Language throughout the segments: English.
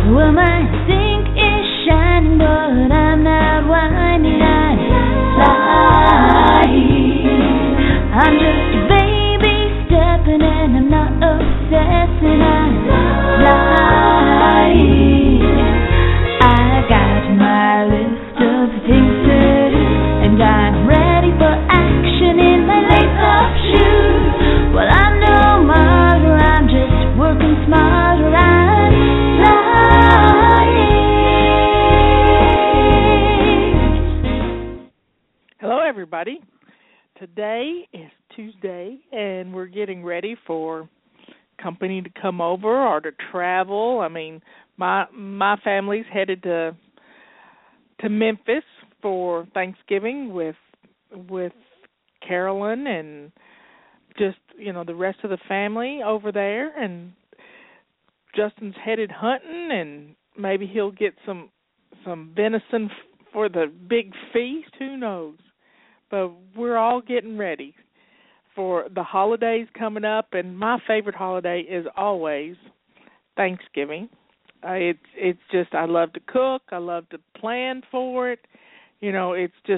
Well, my sink is shining, but I'm not whining. I'm flying. I'm just a baby stepping, and I'm not obsessing. I'm flying. I got my list of things to do, and I'm ready for action in my lace-up shoes. Well, I'm no model, I'm just working smarter. I'm flying. Hello, everybody. Today is Tuesday, and we're getting ready for company to come over or to travel. I mean, my family's headed to Memphis for Thanksgiving with Carolyn and just, the rest of the family over there, and Justin's headed hunting, and maybe he'll get some venison for the big feast, who knows. But we're all getting ready for the holidays coming up, and my favorite holiday is always Thanksgiving. It's just, I love to cook, I love to plan for it. It's just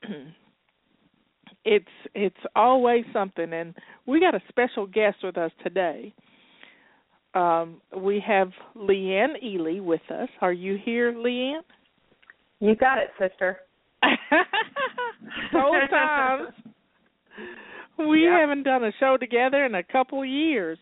it's always something. And we got a special guest with us today. We have Leanne Ely with us. Are you here, Leanne? You got it, sister. Old times. We haven't done a show together in a couple of years.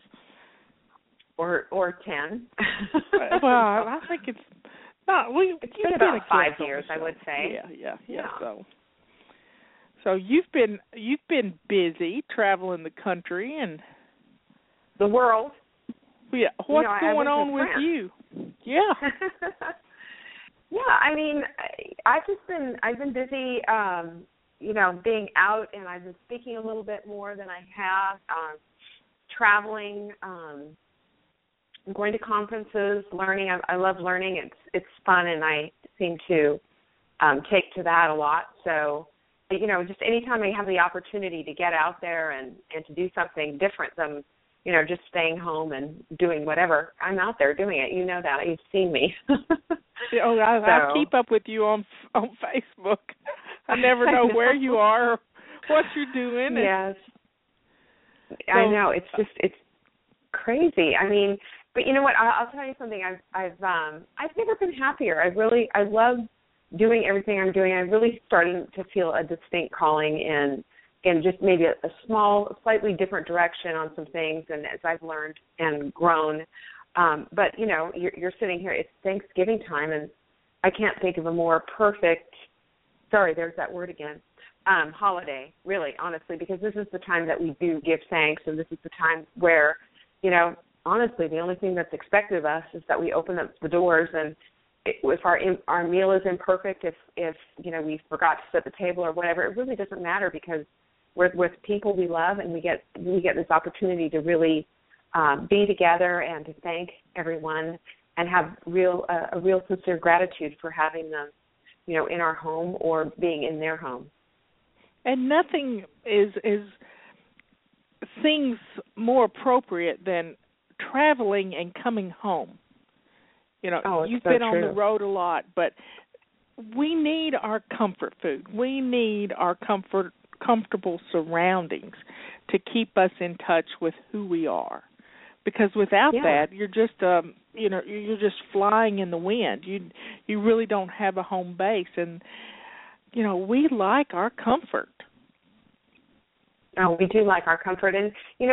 Or 10. Well, I think it's not. It's been about 5 years, I would say. Yeah. So you've been busy traveling the country and the world. Yeah. What's going on with you? Yeah. Yeah, I mean, I've been busy, being out, and I've been speaking a little bit more than I have, traveling, going to conferences, learning. I love learning. It's fun, and I seem to take to that a lot. So, just anytime I have the opportunity to get out there and to do something different than, just staying home and doing whatever, I'm out there doing it. You know that. You've seen me. I keep up with you on Facebook. I never know where you are or what you're doing. Yes. I know. It's crazy. I mean, but you know what? I'll tell you something. I've never been happier. I love doing everything I'm doing. I'm really starting to feel a distinct calling in just maybe a small, slightly different direction on some things, and as I've learned and grown. But, you're sitting here, it's Thanksgiving time, and I can't think of a more perfect, there's that word again, holiday, really, honestly, because this is the time that we do give thanks, and this is the time where, honestly, the only thing that's expected of us is that we open up the doors, and if our meal is imperfect, if we forgot to set the table or whatever, it really doesn't matter, because we're with people we love, and we get this opportunity to really be together and to thank everyone and have a real sincere gratitude for having them, in our home or being in their home. And nothing seems more appropriate than traveling and coming home. You've been on the road a lot, but we need our comfort food. We need our comfortable surroundings to keep us in touch with who we are. Because without that, you're just you're just flying in the wind. You really don't have a home base, and we like our comfort. Oh, we do like our comfort, and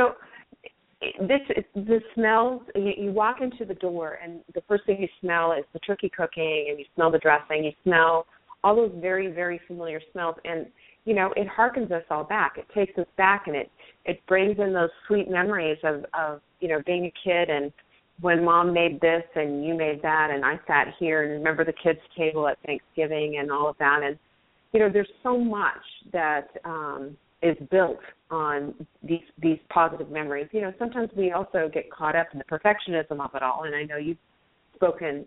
the smells. You walk into the door, and the first thing you smell is the turkey cooking, and you smell the dressing. You smell all those very, very familiar smells, and it harkens us all back. It takes us back, and it brings in those sweet memories of being a kid, and when Mom made this and you made that, and I sat here and remember the kids' table at Thanksgiving and all of that. And there's so much that is built on these positive memories. Sometimes we also get caught up in the perfectionism of it all, and I know you've spoken,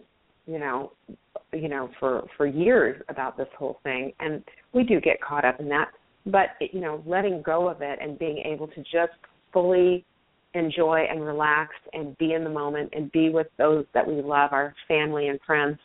for years about this whole thing, and we do get caught up in that. But letting go of it and being able to just fully enjoy and relax and be in the moment and be with those that we love, our family and friends,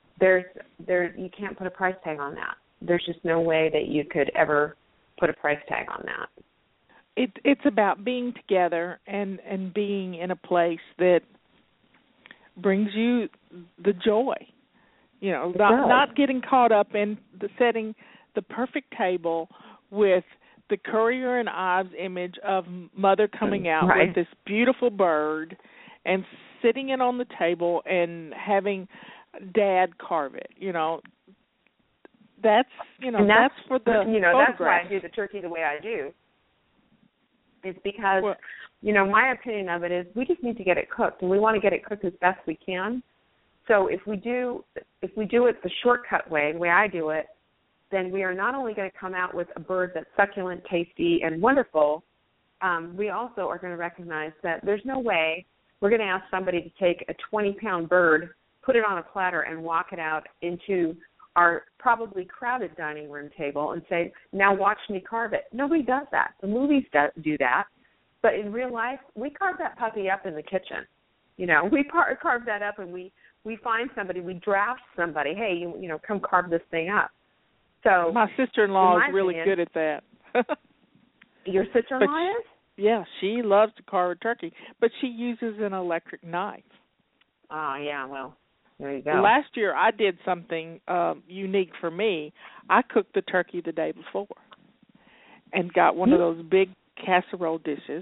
you can't put a price tag on that. There's just no way that you could ever put a price tag on that. It's about being together and being in a place that brings you the joy. You know, not getting caught up in setting the perfect table with the Currier and Ives image of Mother coming out with this beautiful bird and sitting it on the table and having Dad carve it. You know, that's for the that's why I do the turkey the way I do. It's because, my opinion of it is we just need to get it cooked, and we want to get it cooked as best we can. So if we do it the shortcut way, the way I do it, then we are not only going to come out with a bird that's succulent, tasty, and wonderful, we also are going to recognize that there's no way we're going to ask somebody to take a 20-pound bird, put it on a platter, and walk it out into our probably crowded dining room table and say, now watch me carve it. Nobody does that. The movies do that. But in real life, we carve that puppy up in the kitchen. You know, we carve that up and we find somebody, we draft somebody, hey, come carve this thing up. So my sister-in-law is really good at that. Your sister-in-law is? Yeah, she loves to carve a turkey, but she uses an electric knife. Oh, yeah, well, there you go. Last year I did something unique for me. I cooked the turkey the day before and got one of those big casserole dishes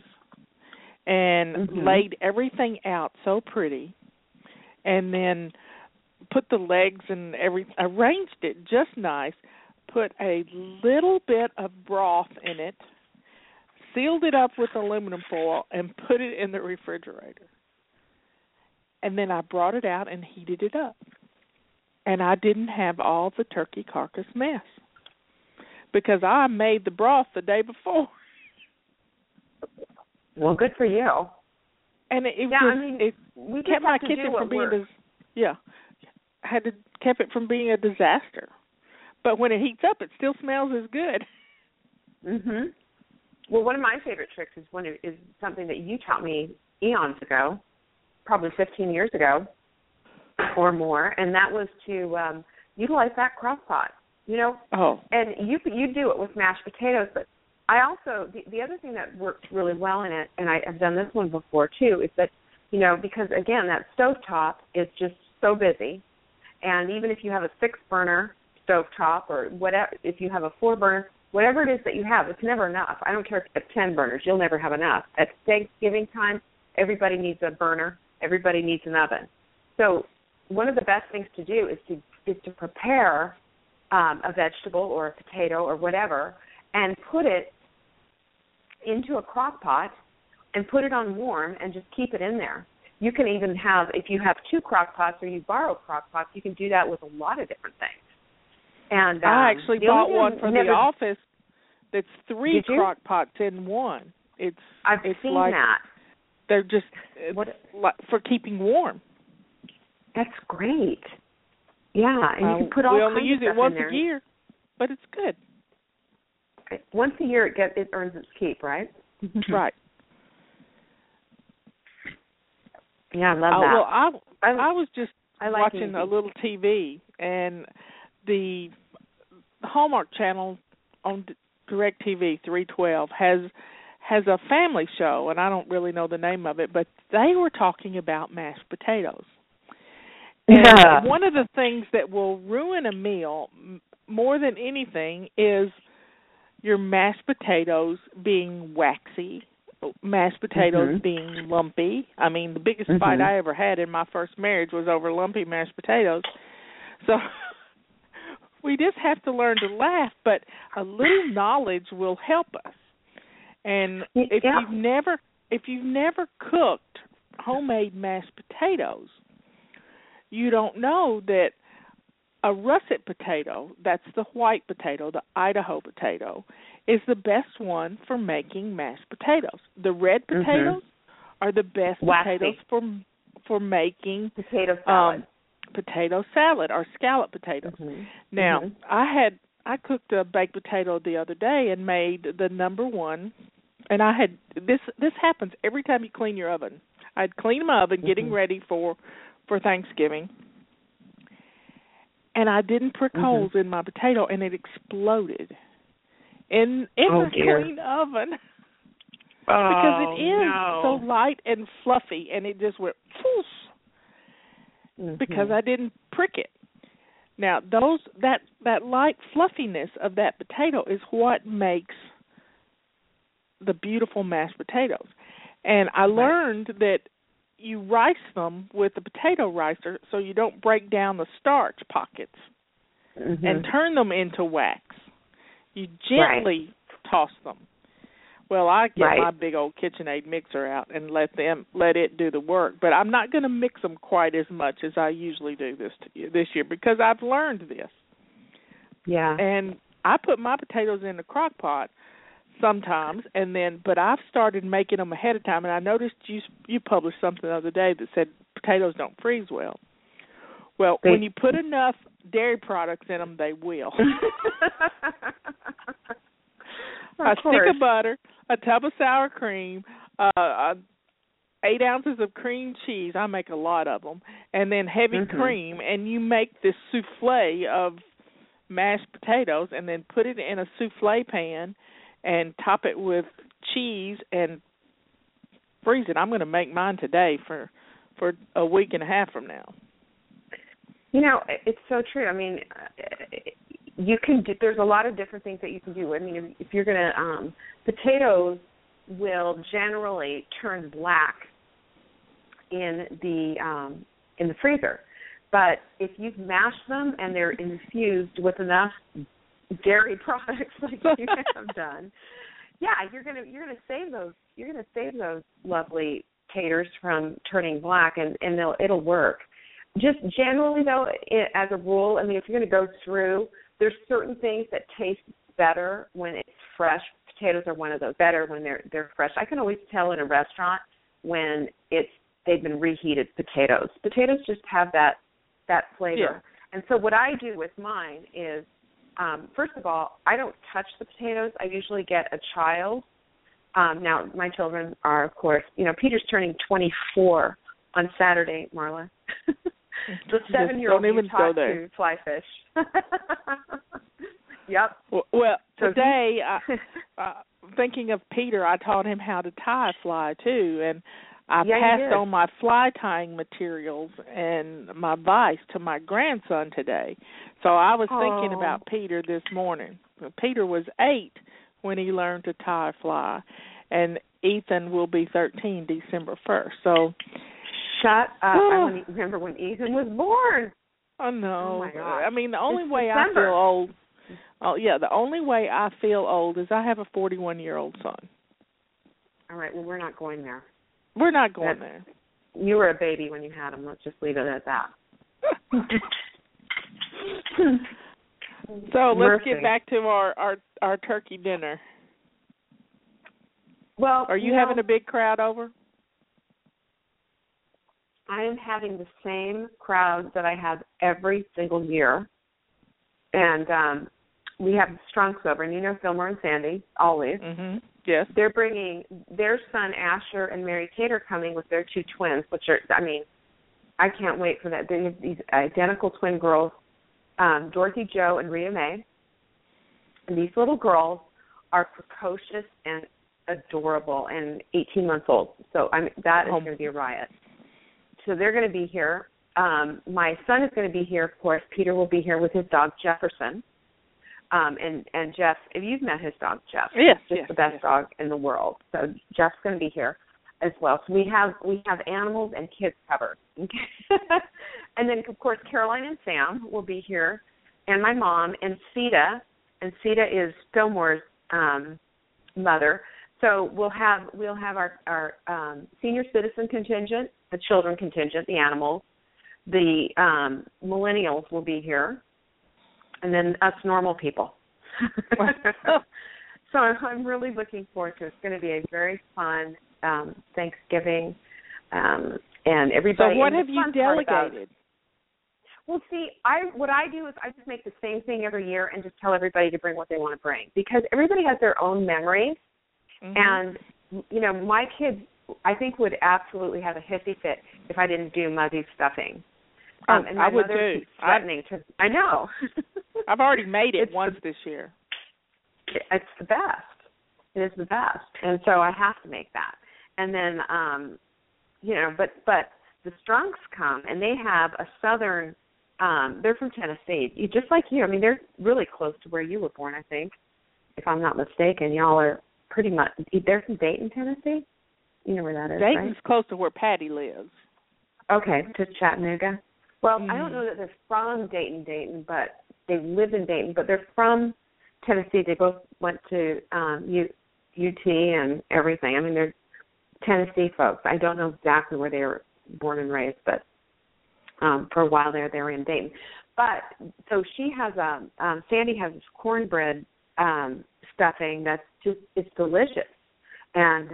and laid everything out so pretty and then put the legs and arranged it just nice, put a little bit of broth in it, sealed it up with aluminum foil, and put it in the refrigerator. And then I brought it out and heated it up. And I didn't have all the turkey carcass mess because I made the broth the day before. Well, good for you. And it kept my kitchen from being kept it from being a disaster. But when it heats up, it still smells as good. Mhm. Well, one of my favorite tricks is something that you taught me eons ago, probably 15 years ago or more, and that was to utilize that crock pot. And you do it with mashed potatoes, but I also the other thing that works really well in it, and I've done this one before too, is that because again that stovetop is just so busy, and even if you have a 6-burner stovetop or whatever, if you have a 4-burner, whatever it is that you have, it's never enough. I don't care if you have 10 burners, you'll never have enough. At Thanksgiving time, everybody needs a burner, everybody needs an oven. So one of the best things to do is to prepare a vegetable or a potato or whatever and put it into a crock pot and put it on warm and just keep it in there. You can even have, if you have 2 crock pots or you borrow crock pots, you can do that with a lot of different things. And I actually bought one for the office that's 3 crock pots in one. I've seen that. They're just for keeping warm. That's great. Yeah, and you can put all kinds of stuff in there. We only use it once a year, but it's good. Once a year it earns its keep, right? Right. Yeah, I love that. Well, I was just watching a little TV, and the Hallmark Channel on DirecTV 312 has a family show, and I don't really know the name of it, but they were talking about mashed potatoes. And one of the things that will ruin a meal more than anything is your mashed potatoes being waxy, mashed potatoes being lumpy. I mean, the biggest fight I ever had in my first marriage was over lumpy mashed potatoes. So we just have to learn to laugh, but a little knowledge will help us. And if you've never cooked homemade mashed potatoes, you don't know that a russet potato, that's the white potato, the Idaho potato, is the best one for making mashed potatoes. The red potatoes are the best potatoes for making potato salad. Potato salad or scallop potatoes. Now, I cooked a baked potato the other day and made the number one And I had this happens every time you clean your oven. I'd clean my oven getting ready for Thanksgiving, and I didn't prick holes in my potato, and it exploded in the clean oven. Because it is so light and fluffy, and it just went poof, because I didn't prick it. Now, that light fluffiness of that potato is what makes the beautiful mashed potatoes. And I learned that you rice them with the potato ricer so you don't break down the starch pockets and turn them into wax. You gently toss them. Well, I get my big old KitchenAid mixer out and let it do the work, but I'm not going to mix them quite as much as I usually do this year because I've learned this. Yeah. And I put my potatoes in the crock pot sometimes, but I've started making them ahead of time, and I noticed you published something the other day that said potatoes don't freeze well. Well, when you put enough dairy products in them, they will. A stick of butter, a tub of sour cream, 8 ounces of cream cheese. I make a lot of them. And then heavy cream. And you make this souffle of mashed potatoes and then put it in a souffle pan and top it with cheese and freeze it. I'm going to make mine today for a week and a half from now. You know, it's so true. I mean, you can do, there's a lot of different things that you can do. I mean, if you're going to, potatoes will generally turn black in the freezer. But if you've mashed them and they're infused with enough dairy products like you have done, you're gonna save those lovely taters from turning black, and it'll work. Just generally though, as a rule, I mean, if you're going to go through, there's certain things that taste better when it's fresh. Potatoes are one of those. Better when they're fresh. I can always tell in a restaurant when they've been reheated potatoes. Potatoes just have that flavor. Yeah. And so what I do with mine is, first of all, I don't touch the potatoes. I usually get a child. Now, my children are, of course, Peter's turning 24 on Saturday, Marla. The 7-year-old you taught to fly fish. Yep. Well, today, thinking of Peter, I taught him how to tie a fly, too, and I passed on my fly tying materials and my vise to my grandson today. So I was thinking about Peter this morning. Peter was 8 when he learned to tie a fly, and Ethan will be 13 December 1st. So shut up. I remember when Ethan was born. Oh, no. Oh, my gosh. I mean, the only it's way December. I feel old, the only way I feel old is I have a 41-year-old son. All right, well, we're not going there. We're not going there. You were a baby when you had him. Let's just leave it at that. So let's get back to our turkey dinner. Well, are you having a big crowd over? I am having the same crowd that I have every single year. And we have Strunks over, and Fillmore and Sandy, always. Mm-hmm. Yes. They're bringing their son, Asher, and Mary Tater coming with their 2 twins, which are, I can't wait for that. They have these identical twin girls, Dorothy Jo and Rita Mae. And these little girls are precocious and adorable and 18 months old. So that is going to be a riot. So they're going to be here. My son is going to be here, of course. Peter will be here with his dog, Jefferson. And Jeff, if you've met his dog, Jeff, the best dog in the world. So Jeff's going to be here as well. So we have animals and kids covered. And then, of course, Caroline and Sam will be here, and my mom, and Sita. And Sita is Fillmore's mother. So we'll have our senior citizen contingent, the children contingent, the animals. The millennials will be here, and then us normal people. So I'm really looking forward to it. It's going to be a very fun Thanksgiving, and everybody. So what have you delegated? Well, see, what I do is I just make the same thing every year and just tell everybody to bring what they want to bring, because everybody has their own memories. And, you know, my kids, I think, would absolutely have a hissy fit if I didn't do Muzzy's stuffing. And my I would mother too. keeps threatening to. I know. I've already made it once this year. It's the best. It is the best, and so I have to make that. And then, you know, but the Strunks come, and they have a southern. They're from Tennessee, just like you. I mean, they're really close to where you were born, I think, if I'm not mistaken. Y'all are pretty much. They're from Dayton, Tennessee. You know where that is, Dayton's right? close to where Patty lives. Okay, to Chattanooga. Well, I don't know that they're from Dayton, but they live in Dayton, but they're from Tennessee. They both went to UT and everything. I mean, they're Tennessee folks. I don't know exactly where they were born and raised, but for a while they were in Dayton. But so she has Sandy has this cornbread stuffing that's just, it's delicious, and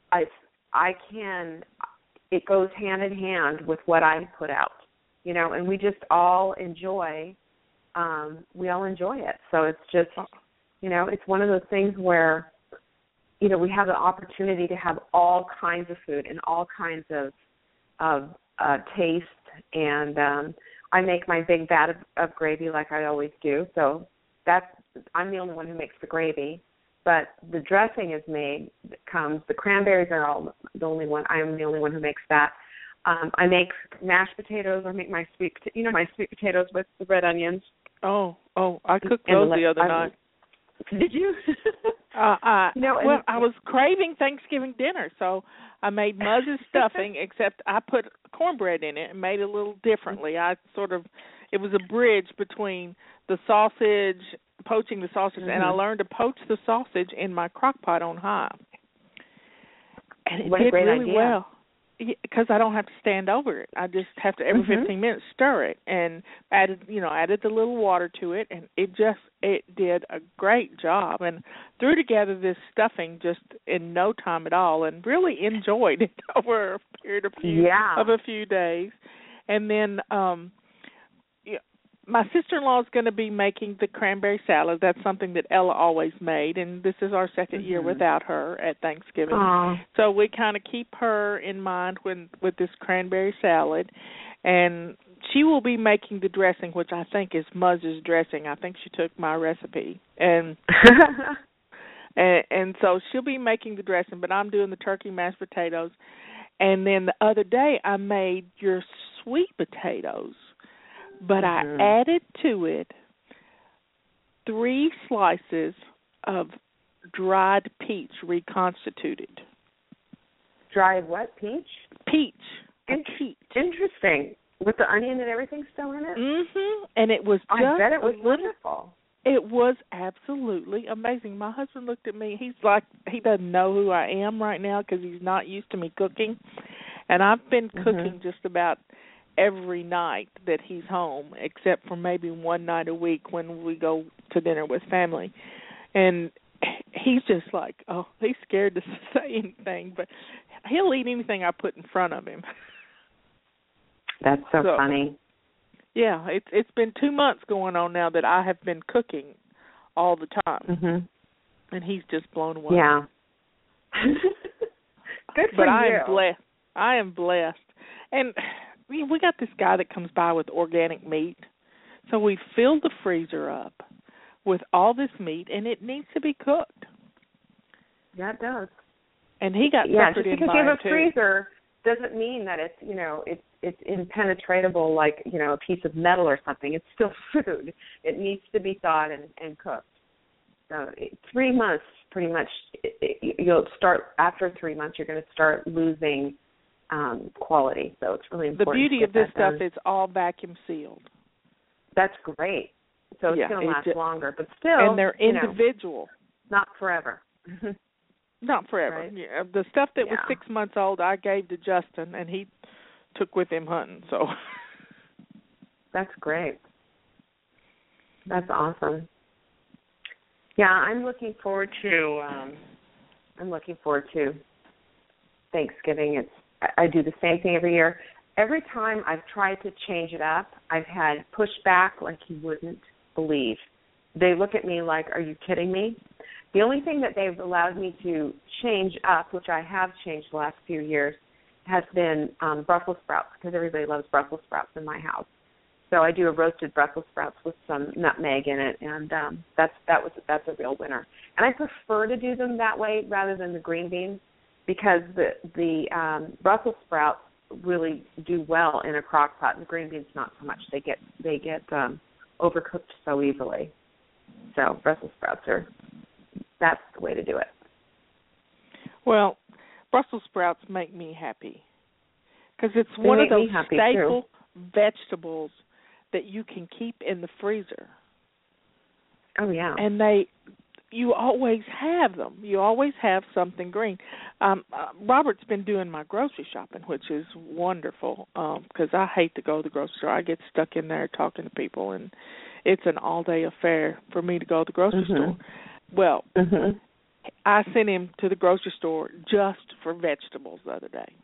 it goes hand in hand with what I put out, you know, and we just all enjoy it. So it's just, you know, it's one of those things where, you know, we have the opportunity to have all kinds of food and all kinds of taste. And I make my big vat of gravy like I always do. So I'm the only one who makes the gravy. But the dressing is made, the cranberries are all the only one. I am the only one who makes that. I make mashed potatoes. I make my sweet potatoes with the red onions. Oh, I cooked those the other night. Did you? I was craving Thanksgiving dinner, so I made Muzzy's stuffing, except I put cornbread in it and made it a little differently. It was a bridge between the sausage, poaching the sausage, and I learned to poach the sausage in my crock pot on high. And it did really well. Because I don't have to stand over it. I just have to every 15 minutes stir it, and added the little water to it, and it did a great job, and threw together this stuffing just in no time at all, and really enjoyed it over a period of a few days. And then my sister-in-law is going to be making the cranberry salad. That's something that Ella always made, and this is our second year without her at Thanksgiving. Aww. So we kind of keep her in mind with this cranberry salad. And she will be making the dressing, which I think is Muzzy's dressing. I think she took my recipe. And and so she'll be making the dressing, but I'm doing the turkey mashed potatoes. And then the other day I made your sweet potatoes. But I added to it 3 slices of dried peach reconstituted. Dried what? Peach? Peach. Interesting. With the onion and everything still in it? Mm-hmm. And it was just I bet it was wonderful. It was absolutely amazing. My husband looked at me. He's like, he doesn't know who I am right now because he's not used to me cooking. And I've been cooking just about every night that he's home, except for maybe one night a week when we go to dinner with family. And he's just like, he's scared to say anything, but he'll eat anything I put in front of him. That's so funny. Yeah, it's been 2 months going on now that I have been cooking all the time, and he's just blown away. Yeah. Good for you. I am blessed. And we got this guy that comes by with organic meat, so we filled the freezer up with all this meat, and it needs to be cooked. Yeah, it does. And he got suckered in by it, too. Just because you have a freezer doesn't mean that it's impenetrable like, a piece of metal or something. It's still food. It needs to be thawed and cooked. So 3 months, pretty much, you'll start, after 3 months, you're going to start losing quality. So it's really important. The beauty of this stuff is all vacuum sealed. That's great. So it's going to last longer, but still. And they're individual. Not forever. Not forever. Right. Yeah, the stuff that was 6 months old, I gave to Justin, and he took with him hunting. So that's great. That's awesome. Yeah, I'm looking forward to Thanksgiving. I do the same thing every year. Every time I've tried to change it up, I've had pushback like you wouldn't believe. They look at me like, "Are you kidding me?" The only thing that they've allowed me to change up, which I have changed the last few years, has been Brussels sprouts, because everybody loves Brussels sprouts in my house. So I do a roasted Brussels sprouts with some nutmeg in it, and that's a real winner. And I prefer to do them that way rather than the green beans, because the Brussels sprouts really do well in a crock pot, and the green beans not so much. They get overcooked so easily. So Brussels sprouts that's the way to do it. Well, Brussels sprouts make me happy because it's one of those staple vegetables that you can keep in the freezer. Oh, yeah. And you always have them. You always have something green. Robert's been doing my grocery shopping, which is wonderful because I hate to go to the grocery store. I get stuck in there talking to people, and it's an all-day affair for me to go to the grocery store. Well, I sent him to the grocery store just for vegetables the other day.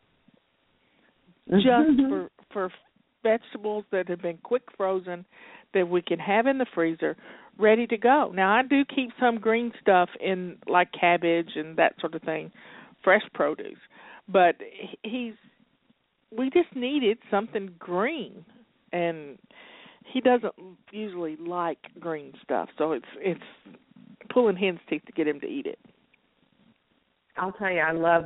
Just for vegetables that have been quick frozen that we can have in the freezer ready to go. Now, I do keep some green stuff in, like cabbage and that sort of thing, fresh produce. But we just needed something green, and he doesn't usually like green stuff, so it's pulling hen's teeth to get him to eat it. I'll tell you, I love,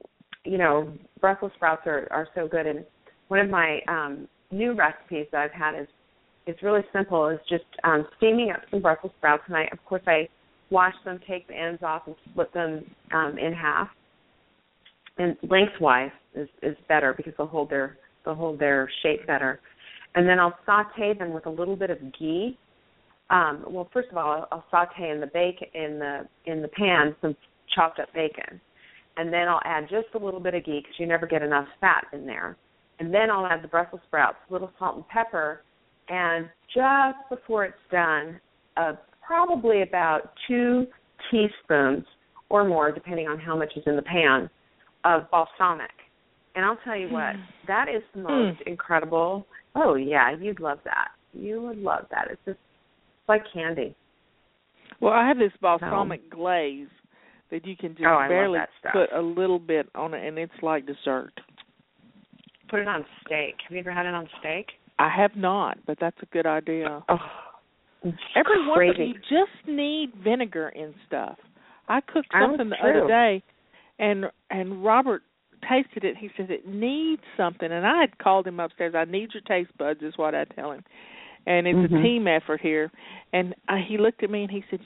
Brussels sprouts are so good. And one of my new recipes that I've had it's really simple. It's just steaming up some Brussels sprouts, and I wash them, take the ends off, and split them in half. And lengthwise is better because they'll hold their shape better. And then I'll saute them with a little bit of ghee. Well, first of all, I'll saute in the pan some chopped up bacon, and then I'll add just a little bit of ghee because you never get enough fat in there. And then I'll add the Brussels sprouts, a little salt and pepper, and just before it's done, probably about 2 teaspoons or more, depending on how much is in the pan, of balsamic. And I'll tell you what, that is the most incredible. Oh, yeah, you'd love that. You would love that. It's just like candy. Well, I have this balsamic glaze that you can just barely put a little bit on it, and it's like dessert. Put it on steak. Have you ever had it on steak? I have not, but that's a good idea. Oh, every once in a while, you just need vinegar in stuff. I cooked something the other day, and Robert tasted it. He said it needs something, and I had called him upstairs. I need your taste buds is what I tell him, and it's a team effort here. And he looked at me and he said,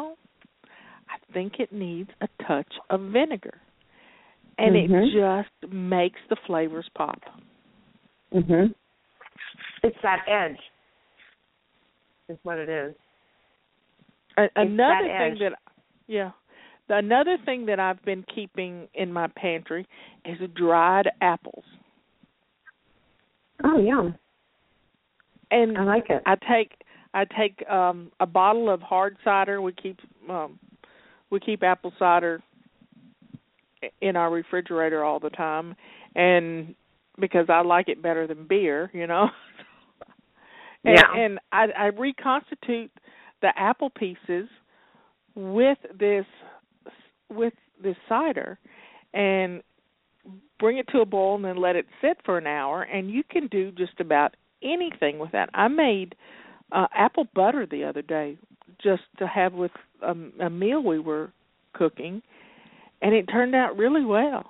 I think it needs a touch of vinegar, and it just makes the flavors pop. It's that edge. Is what it is. Another thing that I've been keeping in my pantry is dried apples. Oh, yeah. And I like it. I take a bottle of hard cider. We keep apple cider in our refrigerator all the time, and because I like it better than beer, And I reconstitute the apple pieces with this cider and bring it to a boil and then let it sit for an hour, and you can do just about anything with that. I made apple butter the other day just to have with a meal we were cooking, and it turned out really well.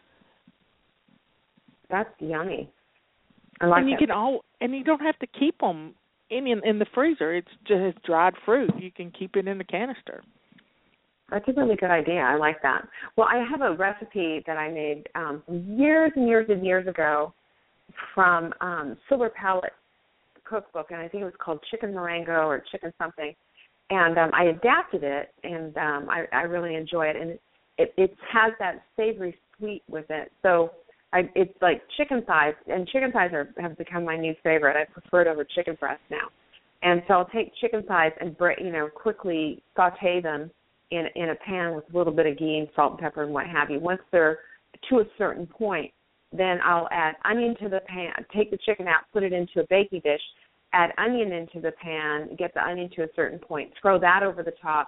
That's yummy. I like it. And you don't have to keep them in the freezer. It's just dried fruit. You can keep it in the canister. That's a really good idea. I like that. Well, I have a recipe that I made years and years and years ago from Silver Palette cookbook, and I think it was called Chicken Marengo or Chicken something. And I adapted it, and I really enjoy it. And it has that savory sweet with it. So it's like chicken thighs, and chicken thighs have become my new favorite. I prefer it over chicken breast now. And so I'll take chicken thighs and quickly saute them in a pan with a little bit of ghee and salt and pepper and what have you. Once they're to a certain point, then I'll add onion to the pan, take the chicken out, put it into a baking dish, add onion into the pan, get the onion to a certain point, throw that over the top,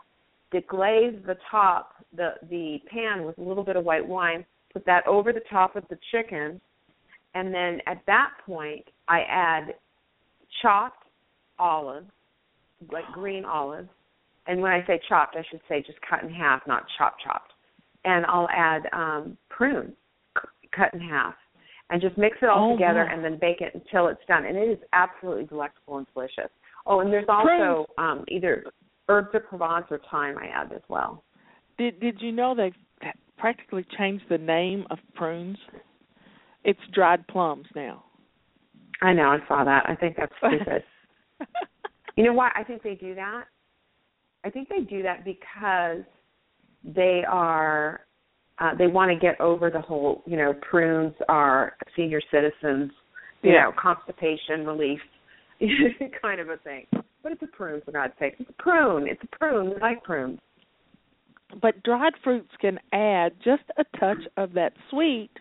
deglaze the top, the pan with a little bit of white wine, put that over the top of the chicken, and then at that point I add chopped olives, like green olives. And when I say chopped, I should say just cut in half, not chopped. And I'll add prunes cut in half and just mix it all together and then bake it until it's done. And it is absolutely delectable and delicious. Oh, and there's also either herbs of Provence or thyme I add as well. Did you know they've practically changed the name of prunes? It's dried plums now. I know, I saw that. I think that's stupid. You know why I think they do that? I think they do that because they are they want to get over the whole, prunes are senior citizens, you know, constipation relief kind of a thing. But it's a prune, for God's sake. It's a prune. We like prunes. But dried fruits can add just a touch of that sweet.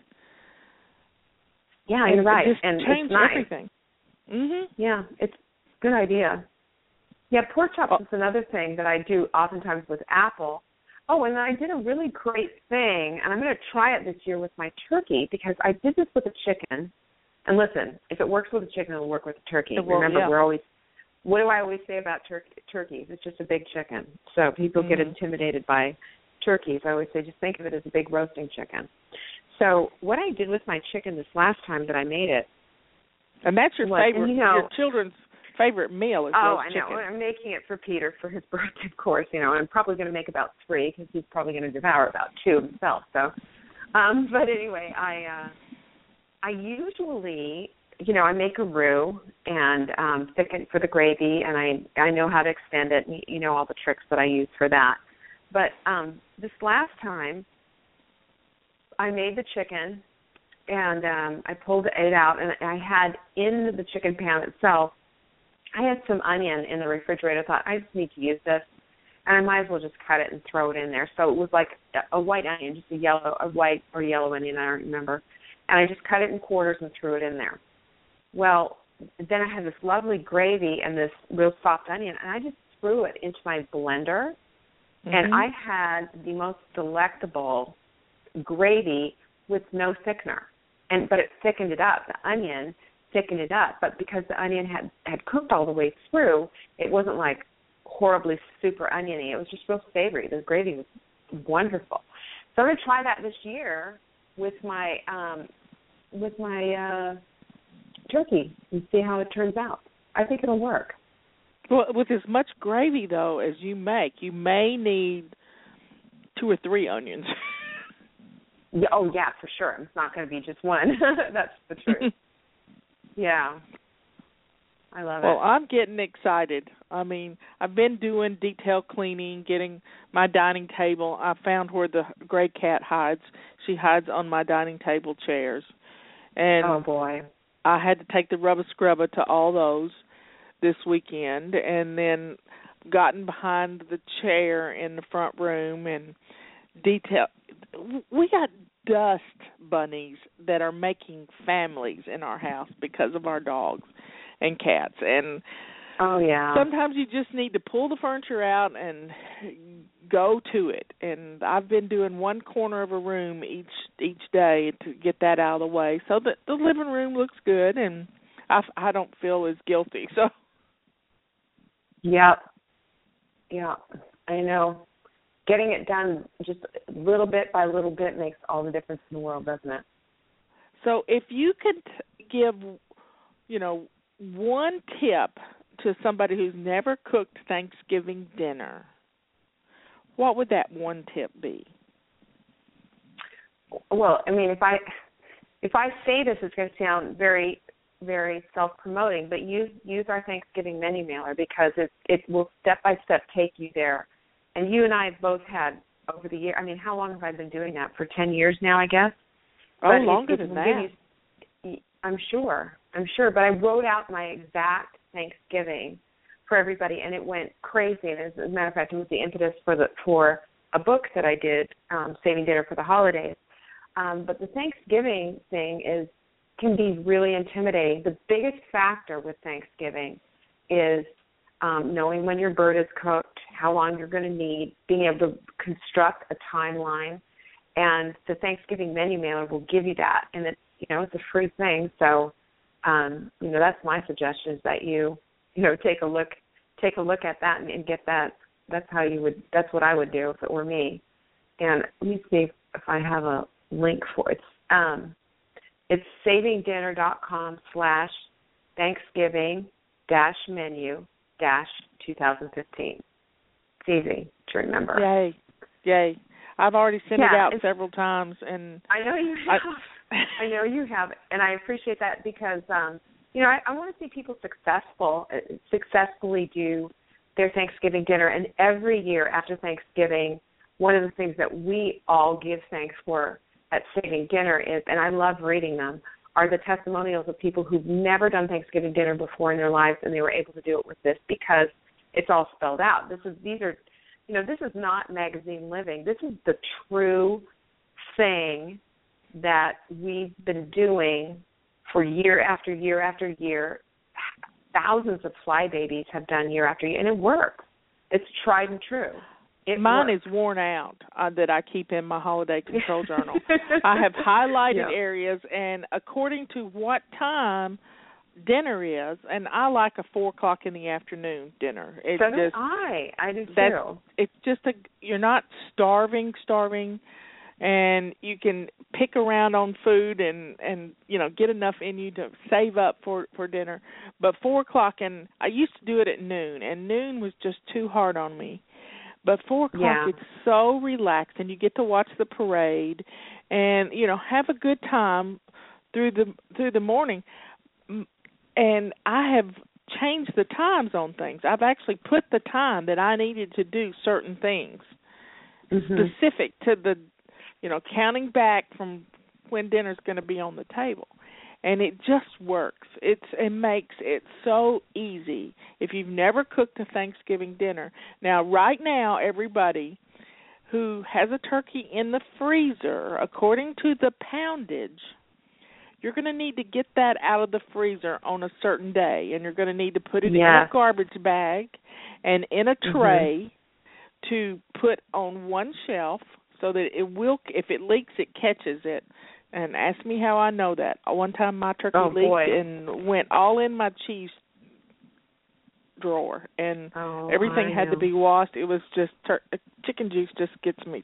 Yeah, you're right. And change it's nice. Everything. Mhm. Yeah, it's a good idea. Yeah, pork chops is another thing that I do oftentimes with apple. Oh, and I did a really great thing, and I'm going to try it this year with my turkey because I did this with a chicken. And listen, if it works with a chicken, it'll work with a turkey. Remember, what do I always say about turkeys? It's just a big chicken. So people get intimidated by turkeys. I always say just think of it as a big roasting chicken. So what I did with my chicken this last time that I made it. And that's your favorite, your children's favorite meal is roast chicken. I know. I'm making it for Peter for his birthday, of course, and I'm probably going to make about 3 because he's probably going to devour about 2 himself. So, but anyway, I usually, I make a roux and thicken for the gravy, and I know how to extend it, and all the tricks that I use for that. But this last time, I made the chicken, and I pulled it out, and I had in the chicken pan itself, I had some onion in the refrigerator. I thought, I just need to use this, and I might as well just cut it and throw it in there. So it was like a white onion, just a white or yellow onion, I don't remember. And I just cut it in quarters and threw it in there. Well, then I had this lovely gravy and this real soft onion, and I just threw it into my blender, and I had the most delectable gravy with no thickener. But it thickened it up. The onion thickened it up. But because the onion had cooked all the way through, it wasn't like horribly super oniony. It was just real savory. The gravy was wonderful. So I'm going to try that this year with my turkey and see how it turns out. I think it'll work. Well, with as much gravy, though, as you make, you may need 2 or 3 onions. Oh, yeah, for sure. It's not going to be just one. That's the truth. Yeah. I love it. Well, I'm getting excited. I mean, I've been doing detail cleaning, getting my dining table. I found where the gray cat hides. She hides on my dining table chairs. And oh, boy. I had to take the rubber scrubber to all those this weekend, and then gotten behind the chair in the front room and detail. We got dust bunnies that are making families in our house because of our dogs and cats. And sometimes you just need to pull the furniture out and go to it. And I've been doing one corner of a room each day to get that out of the way so that the living room looks good and I don't feel as guilty. So. Yeah, I know. Getting it done just little bit by little bit makes all the difference in the world, doesn't it? So if you could give, one tip to somebody who's never cooked Thanksgiving dinner, what would that one tip be? Well, I mean, if I say this, it's going to sound very, very self-promoting, but use our Thanksgiving menu mailer because it will step-by-step take you there. And you and I have both had over the year. I mean, how long have I been doing that? For 10 years now, I guess. Oh, longer than that. I'm sure. But I wrote out my exact Thanksgiving for everybody, and it went crazy. And as a matter of fact, it was the impetus for a book that I did, Saving Dinner for the Holidays. But the Thanksgiving thing can be really intimidating. The biggest factor with Thanksgiving is knowing when your bird is cooked, how long you're going to need, being able to construct a timeline. And the Thanksgiving menu mailer will give you that. And it's, it's a free thing. So, that's my suggestion is that you take a look at that and get that. That's what I would do if it were me. And let me see if I have a link for it. It's savingdinner.com/Thanksgiving-menu-2015. It's easy to remember. Yay. I've already sent it out several times, and I know you have. I know you have, and I appreciate that because, I want to see people successfully do their Thanksgiving dinner. And every year after Thanksgiving, one of the things that we all give thanks for at Saving Dinner is, and I love reading them, are the testimonials of people who've never done Thanksgiving dinner before in their lives, and they were able to do it with this because it's all spelled out. This is not magazine living. This is the true thing that we've been doing for year after year after year. Thousands of fly babies have done year after year, and it works. It's tried and true. Mine is worn out that I keep in my holiday control journal. I have highlighted areas, and according to what time dinner is, and I like a 4:00 in the afternoon dinner. So do I. I do too. It's just you're not starving, and you can pick around on food and get enough in you to save up for dinner. But 4:00, and I used to do it at noon, and noon was just too hard on me. But 4:00, it's so relaxed, and you get to watch the parade, and have a good time through the morning. And I have changed the times on things. I've actually put the time that I needed to do certain things specific to the, counting back from when dinner's going to be on the table. And it just works. It makes it so easy if you've never cooked a Thanksgiving dinner. Now, right now, everybody who has a turkey in the freezer, according to the poundage, you're going to need to get that out of the freezer on a certain day, and you're going to need to put it in a garbage bag and in a tray to put on one shelf so that it will, if it leaks, it catches it. And ask me how I know that. One time my turkey leaked and went all in my cheese drawer, and everything had to be washed. It was just chicken juice just gets me.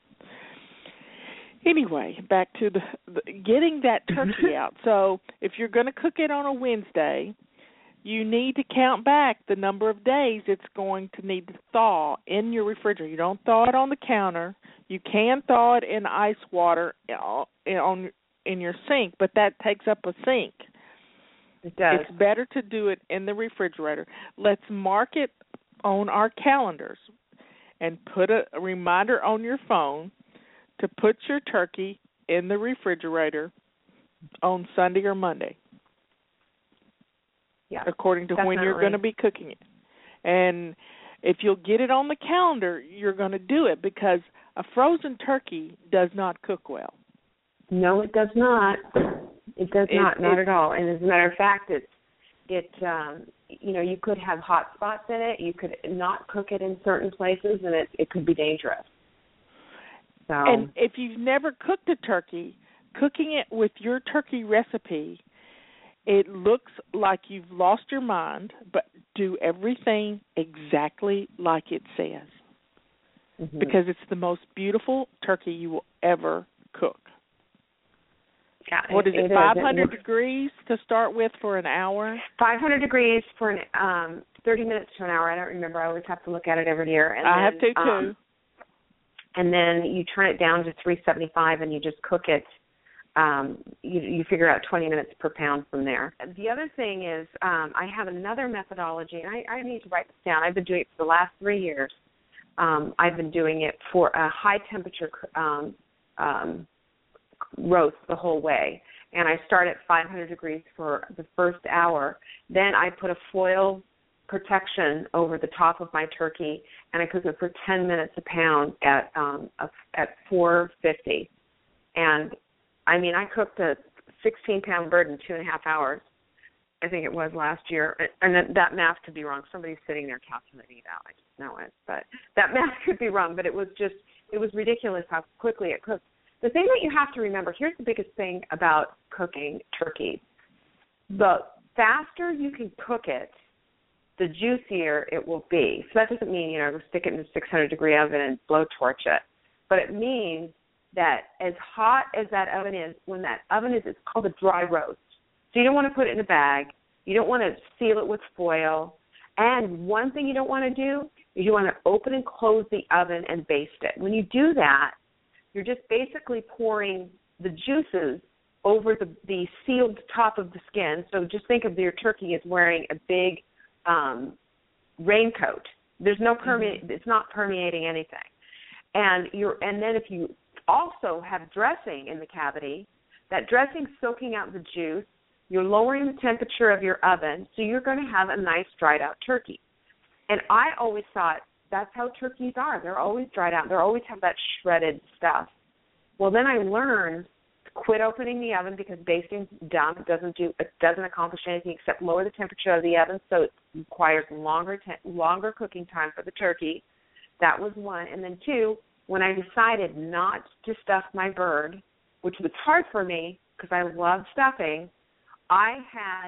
Anyway, back to the getting that turkey out. So if you're going to cook it on a Wednesday, you need to count back the number of days it's going to need to thaw in your refrigerator. You don't thaw it on the counter. You can thaw it in ice water in your sink, but that takes up a sink. It does. It's better to do it in the refrigerator. Let's mark it on our calendars and put a reminder on your phone to put your turkey in the refrigerator on Sunday or Monday, according to when you're going to be cooking it. And if you'll get it on the calendar, you're going to do it because a frozen turkey does not cook well. No, it does not. It does not at all. And as a matter of fact, you could have hot spots in it. You could not cook it in certain places, and it could be dangerous. So. And if you've never cooked a turkey, cooking it with your turkey recipe, it looks like you've lost your mind, but do everything exactly like it says. Because it's the most beautiful turkey you will ever cook. Yeah, what is it 500 degrees to start with for an hour? 500 degrees for 30 minutes to an hour. I don't remember. I always have to look at it every year. And I have to, too. And then you turn it down to 375 and you just cook it. You figure out 20 minutes per pound from there. The other thing is I have another methodology, and I need to write this down. I've been doing it for the last 3 years. I've been doing it for a high-temperature roast the whole way. And I start at 500 degrees for the first hour. Then I put a foil protection over the top of my turkey, and I cook it for 10 minutes a pound at 450. And, I mean, I cooked a 16-pound bird in 2.5 hours. I think it was last year, and that math could be wrong. Somebody's sitting there calculating it out. I just know it, but that math could be wrong. But it was ridiculous how quickly it cooked. The thing that you have to remember, here's the biggest thing about cooking turkey. The faster you can cook it, the juicier it will be. So that doesn't mean, stick it in a 600-degree oven and blowtorch it. But it means that as hot as that oven is, when that oven is, it's called a dry roast. So you don't want to put it in a bag. You don't want to seal it with foil. And one thing you don't want to do is you want to open and close the oven and baste it. When you do that, you're just basically pouring the juices over the sealed top of the skin. So just think of your turkey as wearing a big raincoat. There's no it's not permeating anything. And then if you also have dressing in the cavity, that dressing soaking out the juice, you're lowering the temperature of your oven, so you're going to have a nice dried out turkey. And I always thought that's how turkeys are. They're always dried out. They always have that shredded stuff. Well, then I learned to quit opening the oven because basting's dumb. It doesn't accomplish anything except lower the temperature of the oven, so it requires longer cooking time for the turkey. That was one. And then two, when I decided not to stuff my bird, which was hard for me because I love stuffing, I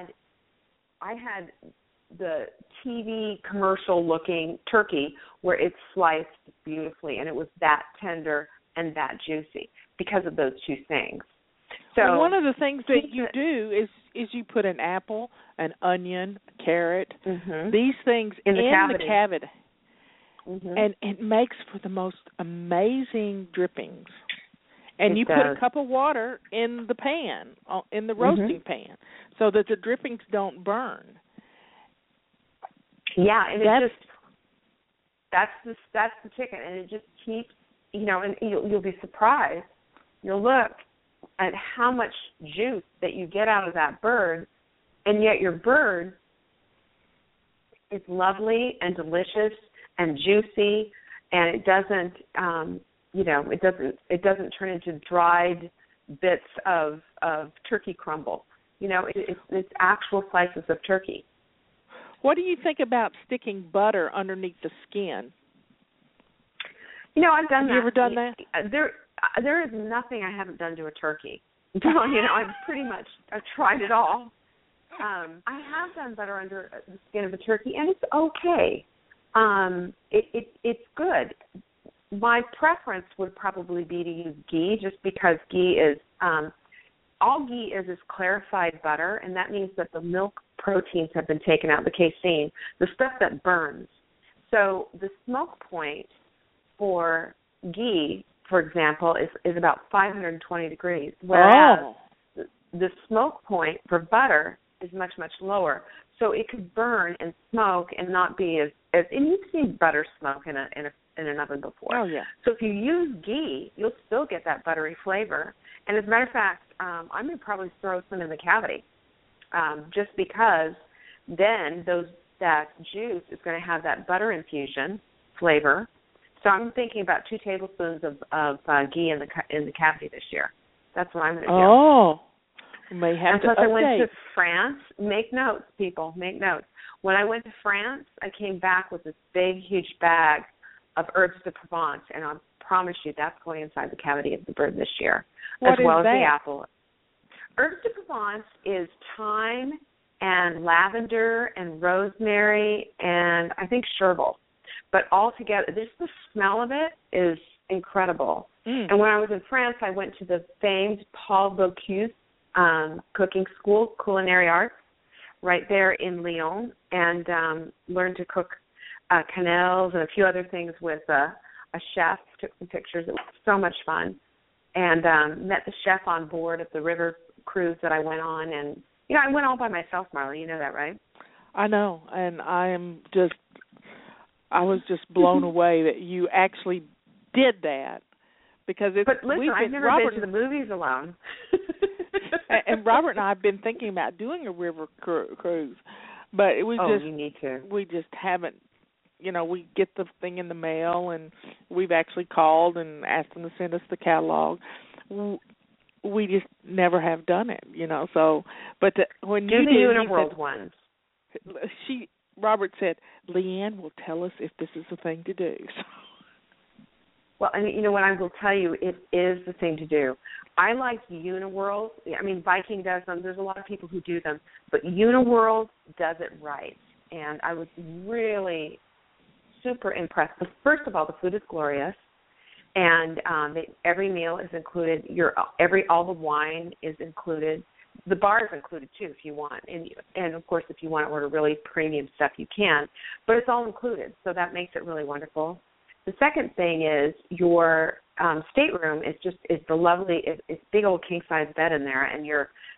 had the TV commercial-looking turkey where it's sliced beautifully, and it was that tender and that juicy because of those two things. So well, one of the things that you do is you put an apple, an onion, a carrot, these things in the cavity. And it makes for the most amazing drippings. And you put a cup of water in the pan, in the roasting pan, so that the drippings don't burn. Yeah, and that's the chicken, and it just keeps, and you'll be surprised. You'll look at how much juice that you get out of that bird, and yet your bird is lovely and delicious and juicy, and it doesn't. It doesn't turn into dried bits of turkey crumble. It's actual slices of turkey. What do you think about sticking butter underneath the skin? I've done that. Have you ever done that? There is nothing I haven't done to a turkey. I've tried it all. I have done butter under the skin of a turkey, and it's okay. It's good. My preference would probably be to use ghee, just because ghee is all ghee is clarified butter, and that means that the milk proteins have been taken out, the casein, the stuff that burns. So the smoke point for ghee, for example, is about 520 degrees, whereas the smoke point for butter is much, much lower. So it could burn and smoke and not be as and you've seen butter smoke in an oven before. Oh, yeah. So if you use ghee, you'll still get that buttery flavor. And as a matter of fact, I'm going to probably throw some in the cavity, just because then that juice is going to have that butter infusion flavor. So I'm thinking about 2 tablespoons of ghee in the cavity this year. That's what I'm going to do. Oh, you may have and to plus update. I went to France. Make notes, people. Make notes. When I went to France, I came back with this big, huge bag of herbs de Provence, and I promise you that's going inside the cavity of the bird this year, as well as the apple. Herbs de Provence is thyme and lavender and rosemary and I think chervil. But all together, just the smell of it is incredible. And when I was in France, I went to the famed Paul Bocuse cooking school, culinary arts, right there in Lyon, and learned to cook quenelles and a few other things with a chef. Took some pictures. It was so much fun. And met the chef on board of the river cruise that I went on. And, I went all by myself, Marla. You know that, right? I know. And I was just blown away that you actually did that. Because it's, but listen, I've never been to the movies alone. And Robert and I have been thinking about doing a river cruise, but it was you need to. We just haven't. We get the thing in the mail, and we've actually called and asked them to send us the catalog. we just never have done it, So, but when do you the Uniworld ones, Robert said, Leanne will tell us if this is the thing to do. So. Well, and what I will tell you, it is the thing to do. I like Uniworld. I mean, Viking does them. There's a lot of people who do them, but Uniworld does it right, and I was really super impressed. First of all, the food is glorious, and every meal is included. All the wine is included. The bar is included too, if you want, and of course, if you want to order really premium stuff, you can. But it's all included, so that makes it really wonderful. The second thing is your stateroom is the lovely. It's big old king size bed in there, and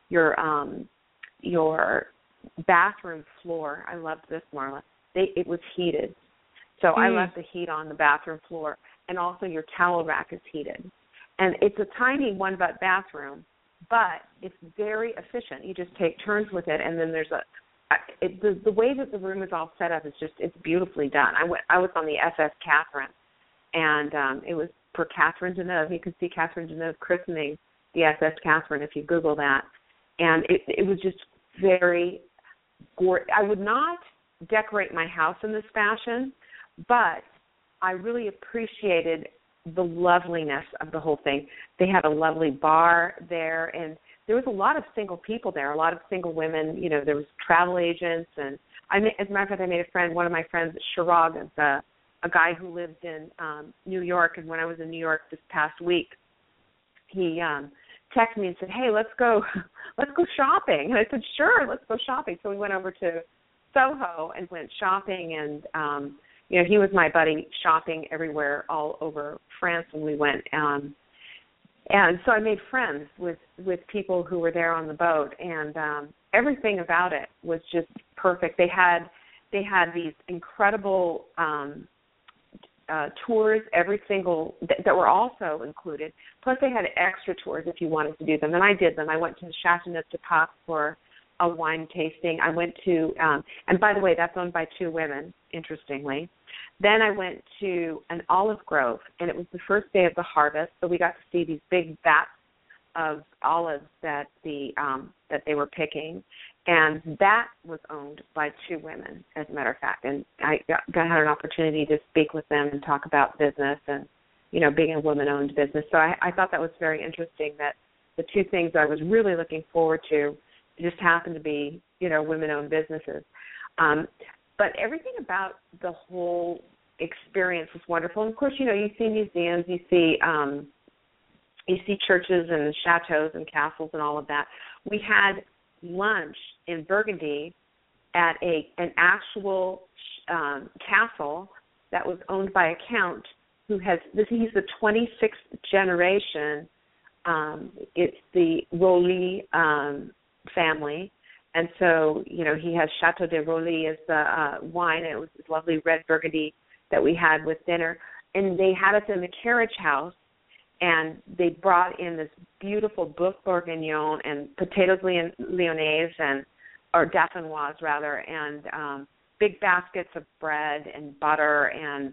your bathroom floor. I loved this, Marla. It was heated. So I left the heat on the bathroom floor, and also your towel rack is heated. And it's a tiny one-butt bathroom, but it's very efficient. You just take turns with it, and then there's the way that the room is all set up is it's beautifully done. I was on the SS Catherine, and it was for Catherine Deneuve. You can see Catherine Deneuve christening the SS Catherine if you Google that. And it was just very gorgeous. I would not decorate my house in this fashion, but I really appreciated the loveliness of the whole thing. They had a lovely bar there, and there was a lot of single people there, a lot of single women. There was travel agents, and as a matter of fact, I made a friend. One of my friends, Shirag, is a guy who lived in New York, and when I was in New York this past week, he texted me and said, "Hey, let's go shopping." And I said, "Sure, let's go shopping." So we went over to Soho and went shopping, and he was my buddy shopping everywhere all over France when we went. And so I made friends with people who were there on the boat, and everything about it was just perfect. They had these incredible tours, every single that were also included. Plus, they had extra tours if you wanted to do them, and I did them. I went to Châteauneuf-du-Pape for a wine tasting. I went to, and by the way, that's owned by two women, interestingly. Then I went to an olive grove, and it was the first day of the harvest, so we got to see these big vats of olives that they were picking, and that was owned by two women, as a matter of fact. And I had an opportunity to speak with them and talk about business and, being a woman-owned business. So I thought that was very interesting that the two things I was really looking forward to just happened to be, women-owned businesses. But everything about the whole experience was wonderful. And of course, you see museums, you see churches and chateaus and castles and all of that. We had lunch in Burgundy at an actual castle that was owned by a count who he's the 26th generation. It's the Roli family. And so, he has Chateau de Roli as the wine, and it was this lovely red Burgundy that we had with dinner. And they had us in the carriage house, and they brought in this beautiful Boeuf Bourguignon and potatoes lyonnaises, or dauphinoise rather, and big baskets of bread and butter, and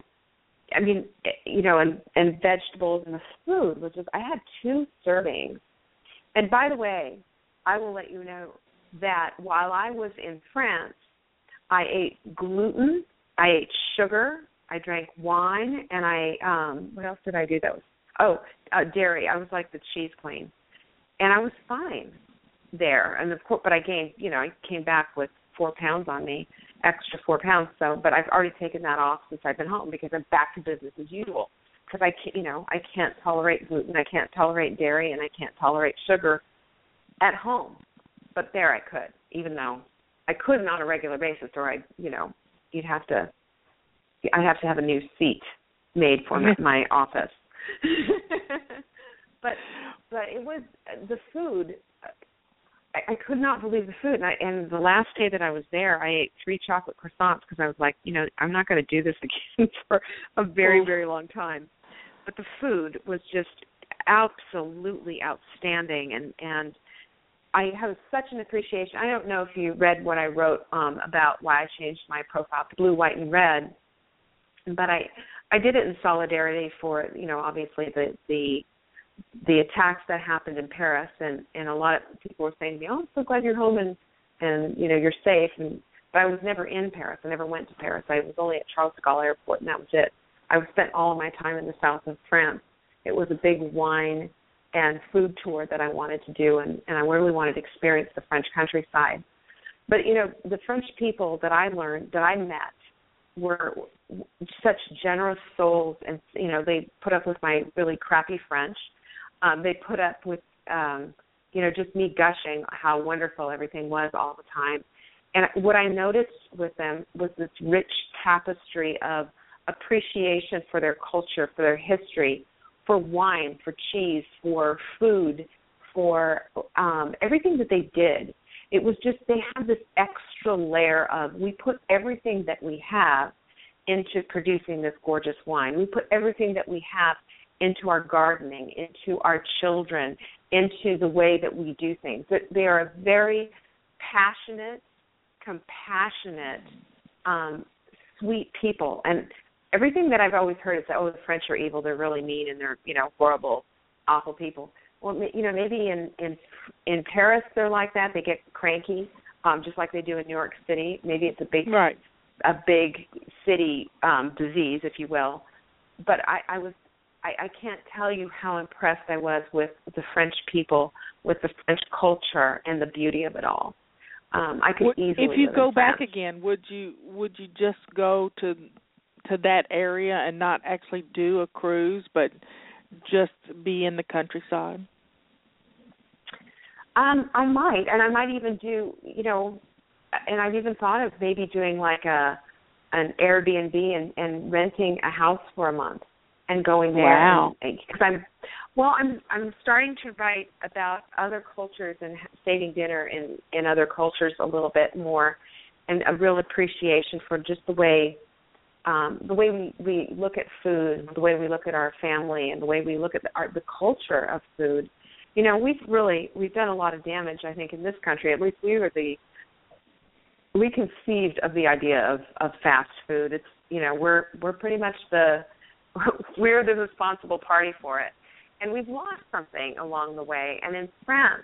and vegetables. And the food was just, I had 2 servings. And by the way, I will let you know that while I was in France, I ate gluten, I ate sugar, I drank wine, and what else did I do? That was dairy. I was like the cheese queen, and I was fine there. And of course, but I gained, I came back with 4 pounds on me, extra 4 pounds. So, but I've already taken that off since I've been home because I'm back to business as usual. Because I can't tolerate gluten, I can't tolerate dairy, and I can't tolerate sugar at home. But there I could, even though I couldn't on a regular basis, or I'd have to have a new seat made for my office. but it was the food. I could not believe the food. And the last day that I was there, I ate 3 chocolate croissants because I was like, I'm not going to do this again for a very, very long time. But the food was just absolutely outstanding, and I have such an appreciation. I don't know if you read what I wrote about why I changed my profile to blue, white, and red, but I did it in solidarity for, obviously the the attacks that happened in Paris, and a lot of people were saying to me, "Oh, I'm so glad you're home and you're safe." But I was never in Paris. I never went to Paris. I was only at Charles de Gaulle Airport, and that was it. I spent all of my time in the south of France. It was a big wine and food tour that I wanted to do, and I really wanted to experience the French countryside. But, the French people that I met were such generous souls, and, they put up with my really crappy French. They put up with, just me gushing how wonderful everything was all the time. And what I noticed with them was this rich tapestry of appreciation for their culture, for their history, for wine, for cheese, for food, for everything that they did. It was just, they had this extra layer of, we put everything that we have into producing this gorgeous wine. We put everything that we have into our gardening, into our children, into the way that we do things. They are a very passionate, compassionate, sweet people. And everything that I've always heard is that, the French are evil, they're really mean, and they're, horrible, awful people. Well, maybe in Paris they're like that. They get cranky, just like they do in New York City. Maybe it's a big city disease, if you will. But I can't tell you how impressed I was with the French people, with the French culture, and the beauty of it all. I could easily. If you go back again, would you just go to that area and not actually do a cruise, but just be in the countryside? I might, and I might even do, and I've even thought of maybe doing like an Airbnb and renting a house for a month and going there. Wow. Because I'm starting to write about other cultures and saving dinner in other cultures a little bit more, and a real appreciation for just the way we look at food, the way we look at our family, and the way we look at the culture of food. We've done a lot of damage, I think, in this country. At least we conceived of the idea of fast food. It's we're pretty much we're the responsible party for it, and we've lost something along the way. And in France,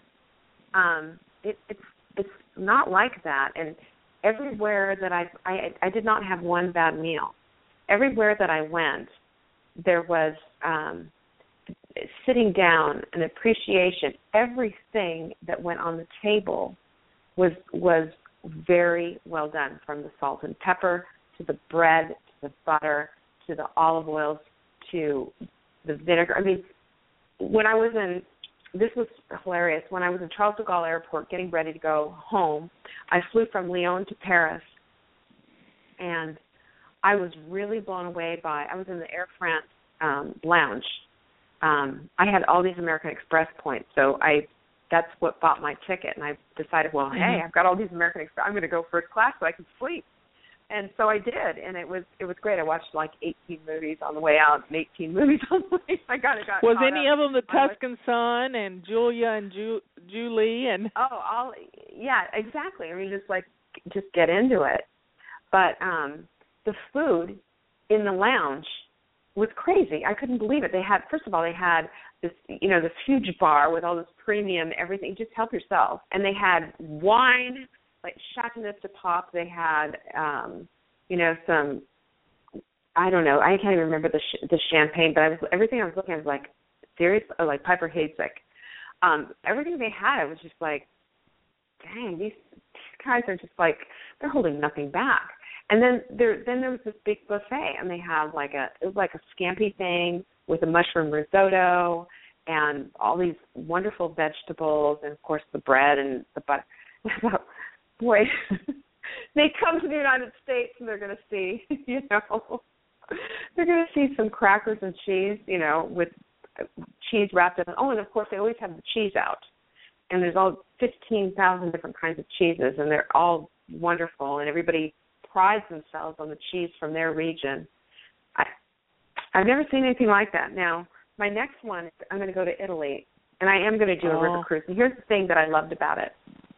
it's not like that. And everywhere that I did not have one bad meal. Everywhere that I went, there was sitting down, an appreciation. Everything that went on the table was very well done, from the salt and pepper to the bread to the butter to the olive oils to the vinegar. I mean, this was hilarious. When I was in Charles de Gaulle Airport getting ready to go home, I flew from Lyon to Paris, and I was really blown away I was in the Air France lounge. I had all these American Express points, so that's what bought my ticket, and I decided, well, hey, I've got all these American Express, I'm going to go first class so I can sleep. And so I did, and it was great. I watched like 18 movies on the way out and 18 movies on the way. I got was any of them the Tuscan Sun and Julia and Julie and? Yeah, exactly. I mean, just get into it. But the food in the lounge was crazy. I couldn't believe it. First of all, they had this, this huge bar with all this premium everything. Just help yourself. And they had wine, like Chateauneuf de Pape. They had, some, I don't know. I can't even remember the champagne. But everything I was looking at was like serious, like Piper Heidsieck. Everything they had, I was just like, dang, these guys are just like, they're holding nothing back. And then there was this big buffet, and they had it was like a scampi thing with a mushroom risotto and all these wonderful vegetables, and of course the bread and the butter. Boy, they come to the United States and they're going to see, they're going to see some crackers and cheese, with cheese wrapped up. And of course they always have the cheese out, and there's all 15,000 different kinds of cheeses, and they're all wonderful, and everybody prides themselves on the cheese from their region. I've never seen anything like that. Now, my next one, I'm going to go to Italy, and I am going to do a river cruise. And here's the thing that I loved about it.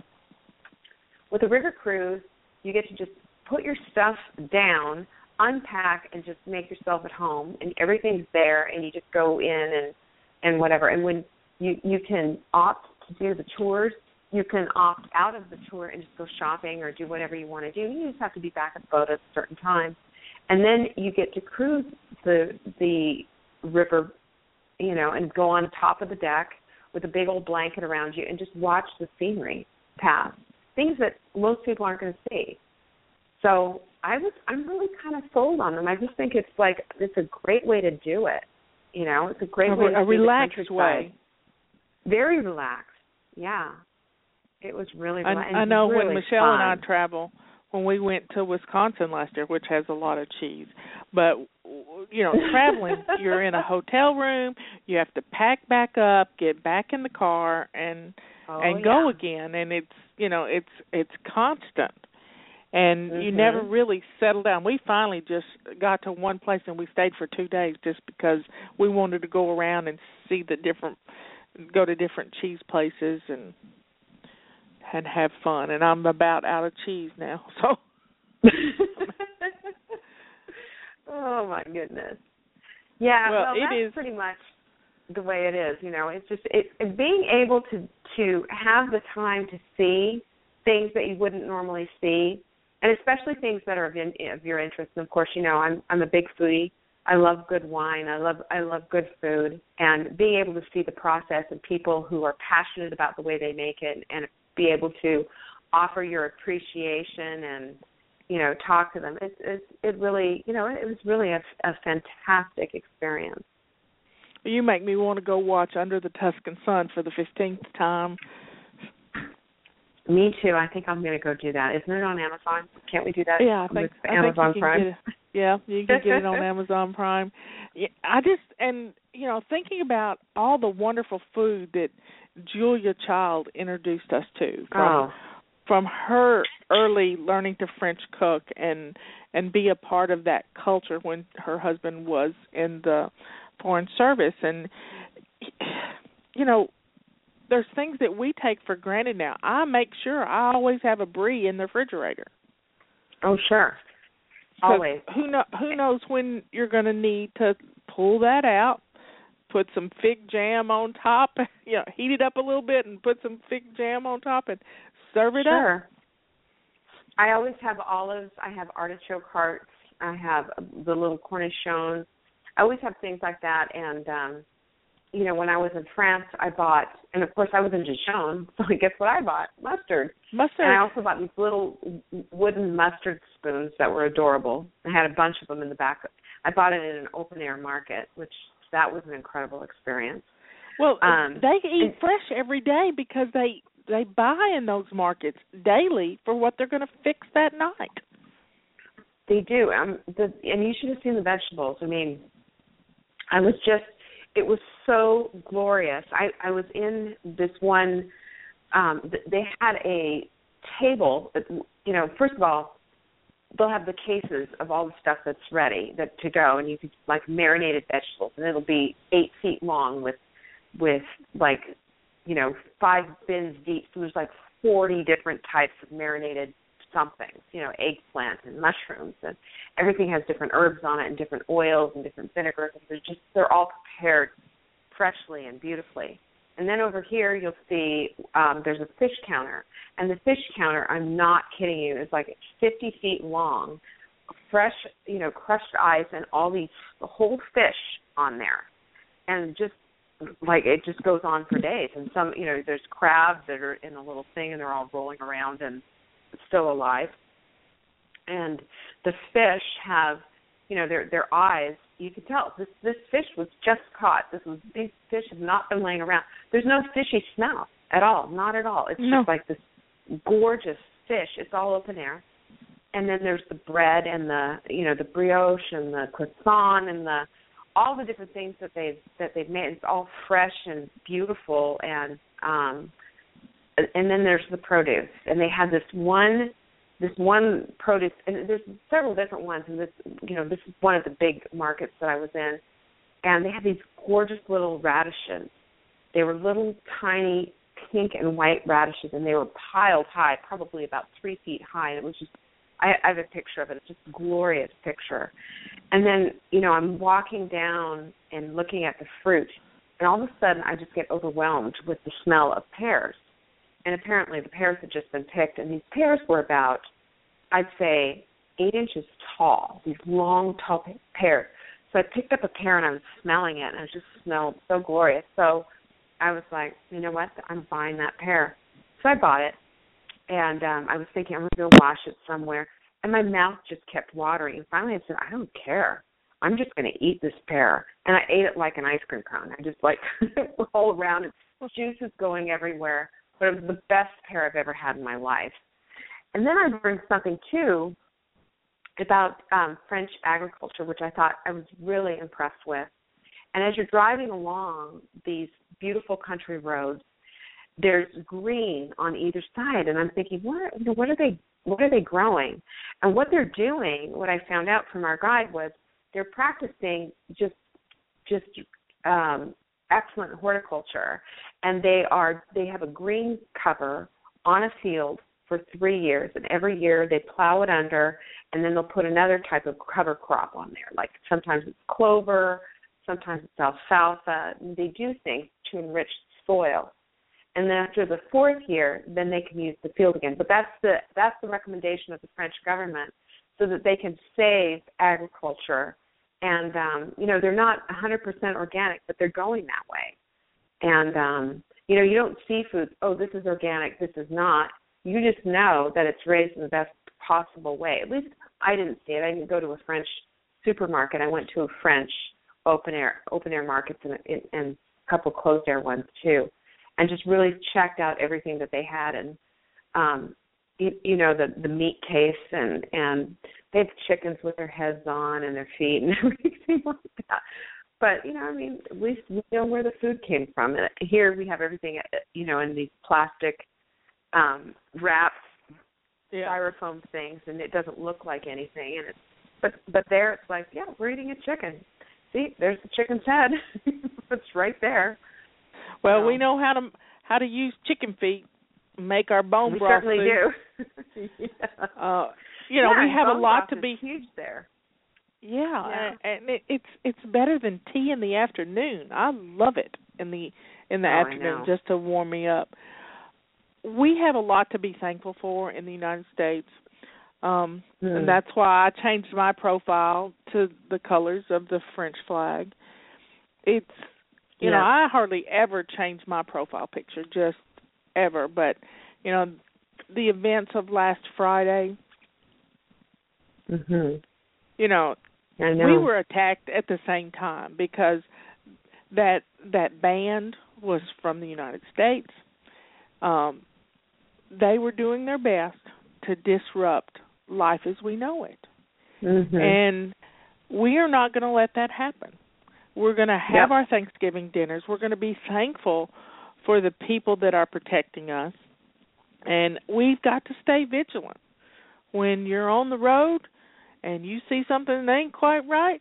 With a river cruise, you get to just put your stuff down, unpack, and just make yourself at home, and everything's there, and you just go in and whatever. And when you can opt to do the tours, you can opt out of the tour and just go shopping or do whatever you want to do. You just have to be back at the boat at a certain time. And then you get to cruise the river, and go on top of the deck with a big old blanket around you and just watch the scenery pass, things that most people aren't going to see. So I'm really kind of sold on them. I just think it's a great way to do it. It's a great way to a relaxed way. Very relaxed. Yeah. It was really relaxed. I know really when Michelle fun. and I travel, when we went to Wisconsin last year, which has a lot of cheese, but traveling, you're in a hotel room, you have to pack back up, get back in the car, and go again, and it's constant, and you never really settle down. We finally just got to one place, and we stayed for 2 days just because we wanted to go around and see go to different cheese places and have fun. And I'm about out of cheese now, so. Oh my goodness. Yeah, well that's pretty much the way it is. It's just it's being able to have the time to see things that you wouldn't normally see, and especially things that are of your interest. And of course, I'm a big foodie. I love good wine. I love good food, and being able to see the process and people who are passionate about the way they make it, and be able to offer your appreciation and talk to them. It really it was really a fantastic experience. You make me want to go watch Under the Tuscan Sun for the 15th time. Me too. I think I'm going to go do that. Isn't it on Amazon? Can't we do that? Yeah, I think Amazon Prime. You can get it on Amazon Prime. Yeah, thinking about all the wonderful food that Julia Child introduced us to from her early learning to French cook and be a part of that culture when her husband was in the Foreign Service. And, there's things that we take for granted now. I make sure I always have a brie in the refrigerator. Oh, sure. Always. Who knows when you're going to need to pull that out, put some fig jam on top, heat it up a little bit and put some fig jam on top and serve it up. Sure. I always have olives. I have artichoke hearts. I have the little cornichons. I always have things like that. And, when I was in France, I bought, and of course I was in Dijon, so guess what I bought? Mustard. And I also bought these little wooden mustard spoons that were adorable. I had a bunch of them in the back. I bought it in an open-air market, which that was an incredible experience. Well, they eat fresh every day because they buy in those markets daily for what they're going to fix that night. They do. And you should have seen the vegetables. I mean, it was so glorious. I was in this one, they had a table, first of all, they'll have the cases of all the stuff that's ready to go, and you can marinated vegetables, and it'll be 8 feet long with 5 bins deep. So there's 40 different types of marinated somethings, eggplant and mushrooms, and everything has different herbs on it and different oils and different vinegars. They're all prepared freshly and beautifully. And then over here you'll see there's a fish counter, and the fish counter, I'm not kidding you, is 50 feet long, fresh, crushed ice, and all these whole fish on there, and just it just goes on for days. And some, there's crabs that are in a little thing, and they're all rolling around and still alive. And the fish have, their eyes. You can tell this fish was just caught. These fish have not been laying around. There's no fishy smell at all, not at all. It's just this gorgeous fish. It's all open air. And then there's the bread and the brioche and the croissant and all the different things that they've made. It's all fresh and beautiful, and then there's the produce. And they have this one produce, and there's several different ones, and this is one of the big markets that I was in, and they had these gorgeous little radishes. They were little tiny pink and white radishes, and they were piled high, probably about 3 feet high, and it was just, I have a picture of it. It's just a glorious picture. And then, I'm walking down and looking at the fruit, and all of a sudden I just get overwhelmed with the smell of pears. And apparently the pears had just been picked, and these pears were about, I'd say, 8 inches tall, these long, tall pears. So I picked up a pear, and I was smelling it, and it just smelled so glorious. So I was like, you know what, I'm buying that pear. So I bought it, and I was thinking I'm going to wash it somewhere, and my mouth just kept watering. And finally I said, I don't care. I'm just going to eat this pear. And I ate it like an ice cream cone. I just like all around, and juice is going everywhere. But it was the best pear I've ever had in my life. And then I learned something, too, about French agriculture, which I thought I was really impressed with. And as you're driving along these beautiful country roads, there's green on either side. And I'm thinking, what are they growing? And what they're doing, what I found out from our guide, was they're practicing just excellent horticulture, and they have a green cover on a field for 3 years, and every year they plow it under, and then they'll put another type of cover crop on there. Like sometimes it's clover, sometimes it's alfalfa, and they do things to enrich the soil. And then after the 4th year, then they can use the field again. But that's the recommendation of the French government, so that they can save agriculture. And, they're not 100% organic, but they're going that way. And, you don't see foods, this is organic, this is not. You just know that it's raised in the best possible way. At least I didn't see it. I didn't go to a French supermarket. I went to a French open-air markets and a couple closed-air ones, too, and just really checked out everything that they had. And, the meat case, and they have chickens with their heads on and their feet and everything like that. But, at least we know where the food came from. And here we have everything, in these plastic wrapped styrofoam things, and it doesn't look like anything. And but there it's like, we're eating a chicken. See, there's the chicken's head. It's right there. Well, we know how to use chicken feet. Make our bone broth. We certainly do. We have a lot to be huge there. Yeah. And it's better than tea in the afternoon. I love it in the afternoon just to warm me up. We have a lot to be thankful for in the United States, and that's why I changed my profile to the colors of the French flag. It's I hardly ever change my profile picture, just ever, but the events of last Friday, I know. We were attacked at the same time because that band was from the United States. They were doing their best to disrupt life as we know it, and we are not going to let that happen. We're going to have our Thanksgiving dinners. We're going to be thankful for the people that are protecting us. And we've got to stay vigilant. When you're on the road and you see something that ain't quite right,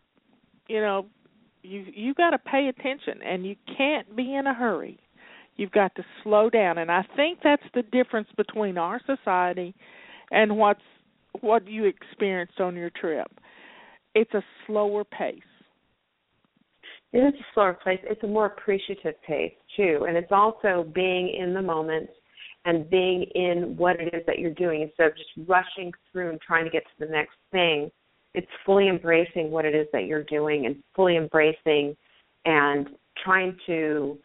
you got to pay attention, and you can't be in a hurry. You've got to slow down. And I think that's the difference between our society and what you experienced on your trip. It's a slower pace. It is a slower pace. It's a more appreciative pace, too. And it's also being in the moment and being in what it is that you're doing instead of just rushing through and trying to get to the next thing. It's fully embracing what it is that you're doing and fully embracing and trying to,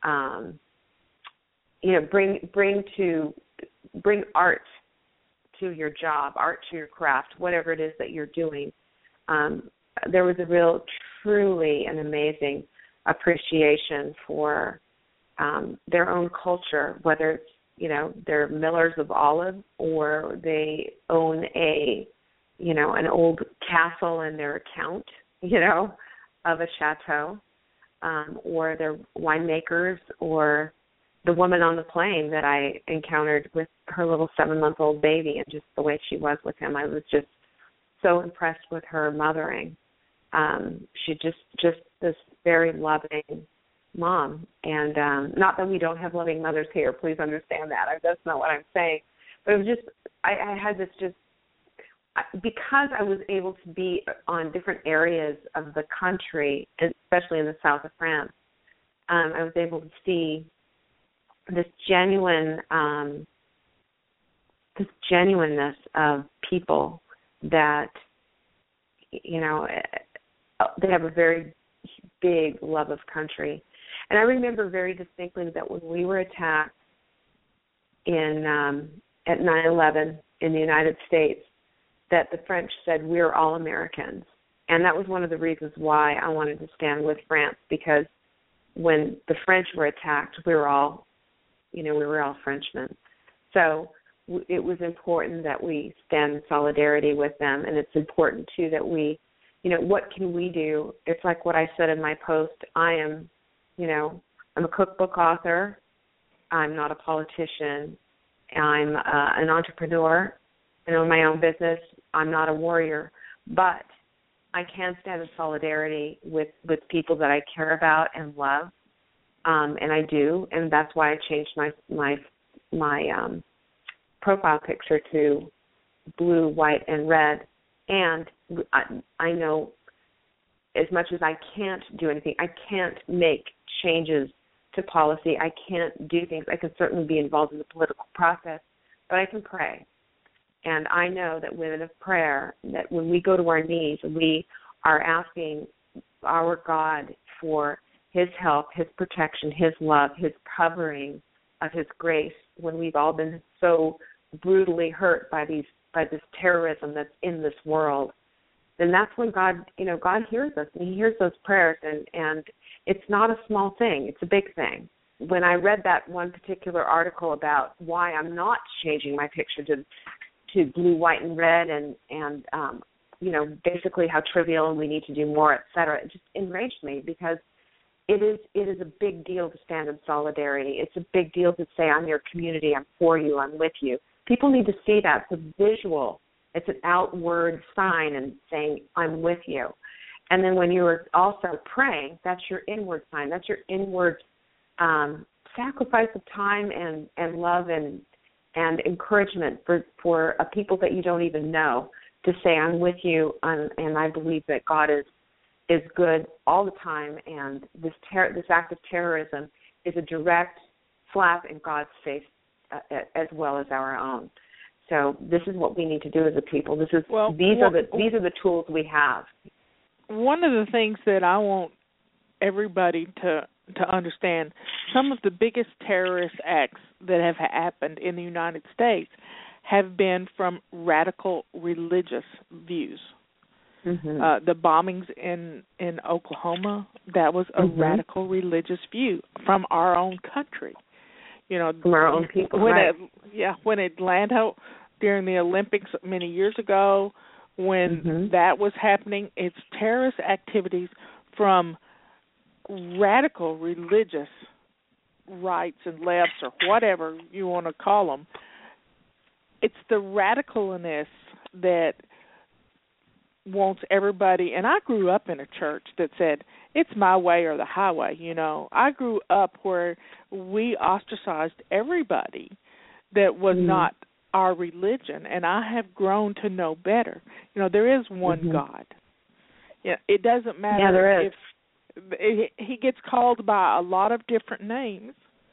bring art to your job, art to your craft, whatever it is that you're doing. There was a truly an amazing appreciation for their own culture, whether it's, they're millers of olive or they own an old castle in their account, of a chateau, or they're winemakers, or the woman on the plane that I encountered with her little 7-month-old baby and just the way she was with him. I was just so impressed with her mothering. She just this very loving mom. And not that we don't have loving mothers here. Please understand that. That's not what I'm saying. But it was just, I had this just, because I was able to be on different areas of the country, especially in the south of France, I was able to see this genuineness of people that, you know, they have a very big love of country. And I remember very distinctly that when we were attacked at 9/11 in the United States, that the French said, "We're all Americans." And that was one of the reasons why I wanted to stand with France, because when the French were attacked, we were all Frenchmen. So it was important that we stand in solidarity with them, and it's important, too, that we, you know, what can we do? It's like what I said in my post. I'm a cookbook author. I'm not a politician. I'm an entrepreneur. I own my own business. I'm not a warrior, but I can stand in solidarity with people that I care about and love, and I do, and that's why I changed my profile picture to blue, white, and red. And I know, as much as I can't do anything, I can't make changes to policy. I can't do things. I can certainly be involved in the political process, but I can pray. And I know that women of prayer, that when we go to our knees, we are asking our God for his help, his protection, his love, his covering of his grace, when we've all been so brutally hurt by this terrorism that's in this world, then that's when God hears us, and he hears those prayers, and it's not a small thing, it's a big thing. When I read that one particular article about why I'm not changing my picture to blue, white, and red, and basically how trivial and we need to do more, et cetera, it just enraged me, because it is a big deal to stand in solidarity. It's a big deal to say, I'm your community, I'm for you, I'm with you. People need to see that. It's a visual. It's an outward sign and saying, I'm with you. And then when you are also praying, that's your inward sign. That's your inward sacrifice of time and love and encouragement for a people that you don't even know, to say, I'm with you, and I believe that God is good all the time, and this act of terrorism is a direct slap in God's face as well as our own. So this is what we need to do as a people. These are the tools we have. One of the things that I want everybody to understand, some of the biggest terrorist acts that have happened in the United States have been from radical religious views. Mm-hmm. The bombings in Oklahoma, that was a mm-hmm. radical religious view from our own country. From our own people. When Atlanta, during the Olympics many years ago, when mm-hmm. that was happening, it's terrorist activities from radical religious rights and lefts, or whatever you want to call them. It's the radicalness that wants everybody, and I grew up in a church that said, it's my way or the highway, I grew up where we ostracized everybody that was mm-hmm. not our religion, and I have grown to know better. There is one mm-hmm. God. It doesn't matter if he gets called by a lot of different names.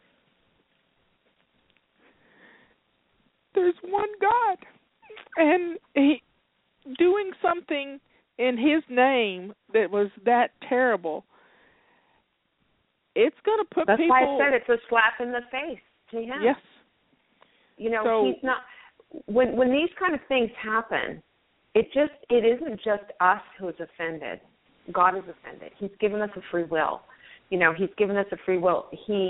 There's one God, and he doing something in his name that was that terrible, it's going to put That's people... That's why I said it's a slap in the face to him. Yes. He's not... When these kind of things happen, it isn't just us who is offended. God is offended. He's given us a free will. He's given us a free will.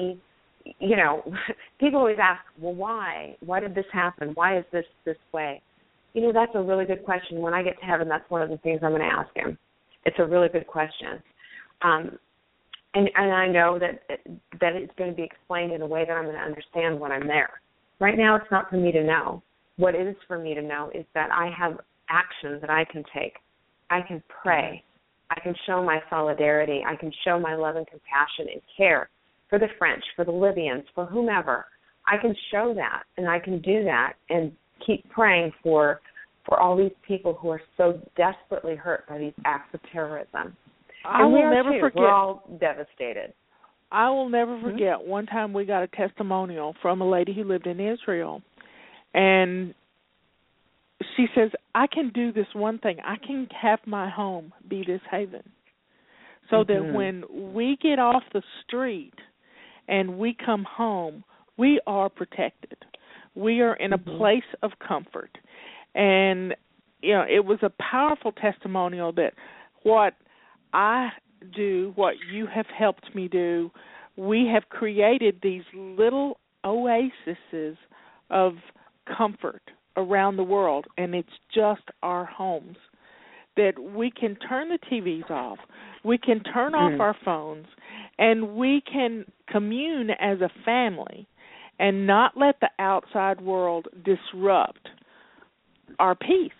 People always ask, well, why? Why did this happen? Why is this way? That's a really good question. When I get to heaven, that's one of the things I'm going to ask him. It's a really good question. And I know that it's going to be explained in a way that I'm going to understand when I'm there. Right now, it's not for me to know. What it is for me to know is that I have action that I can take. I can pray. I can show my solidarity. I can show my love and compassion and care for the French, for the Libyans, for whomever. I can show that, and I can do that and keep praying for all these people who are so desperately hurt by these acts of terrorism. I will never forget. We're all devastated. I will never forget one time we got a testimonial from a lady who lived in Israel, and she says, I can do this one thing. I can have my home be this haven so that when we get off the street and we come home, we are protected. We are in a place of comfort. And, you know, it was a powerful testimonial that what I do, what you have helped me do, we have created these little oases of comfort around the world, and it's just our homes, that we can turn the TVs off, we can turn off our phones, and we can commune as a family and not let the outside world disrupt our peace.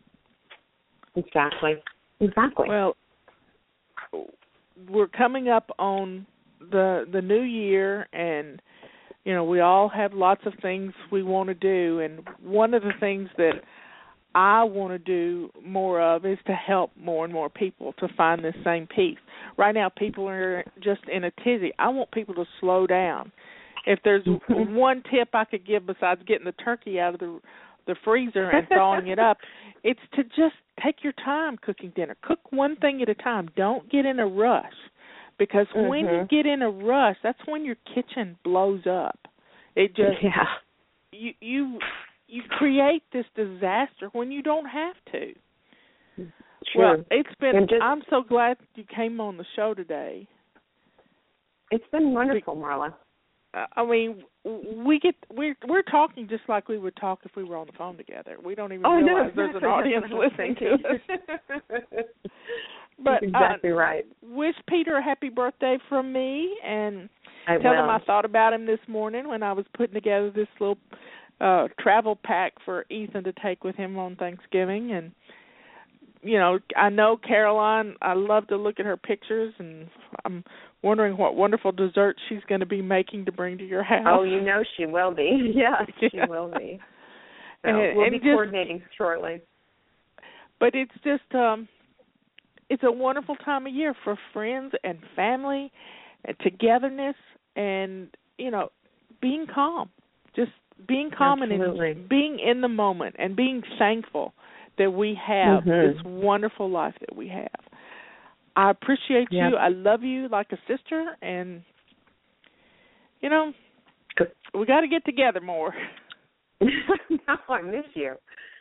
Exactly. Well, we're coming up on the new year, and you know, we all have lots of things we want to do, and one of the things that I want to do more of is to help more and more people to find this same peace. Right now, people are just in a tizzy. I want people to slow down. If there's one tip I could give besides getting the turkey out of the freezer and thawing it up, it's to just take your time cooking dinner. Cook one thing at a time. Don't get in a rush. Because when you get in a rush, that's when your kitchen blows up. It just you create this disaster when you don't have to. Sure. Well, it's been. I'm so glad you came on the show today. It's been wonderful, Marla. I mean, we're talking just like we would talk if we were on the phone together. We don't even realize there's an audience listening to us. But exactly right. Wish Peter a happy birthday from me, and tell him I thought about him this morning when I was putting together this little travel pack for Ethan to take with him on Thanksgiving. And, you know, I know Caroline, I love to look at her pictures, and I'm wondering what wonderful dessert she's going to be making to bring to your house. Oh, you know she will be. Yes, she will be. So we'll be coordinating shortly. But it's just... it's a wonderful time of year for friends and family and togetherness and, you know, being calm. Just being calm and being in the moment and being thankful that we have this wonderful life that we have. I appreciate you. I love you like a sister, and, you know, we got to get together more. No, I miss you.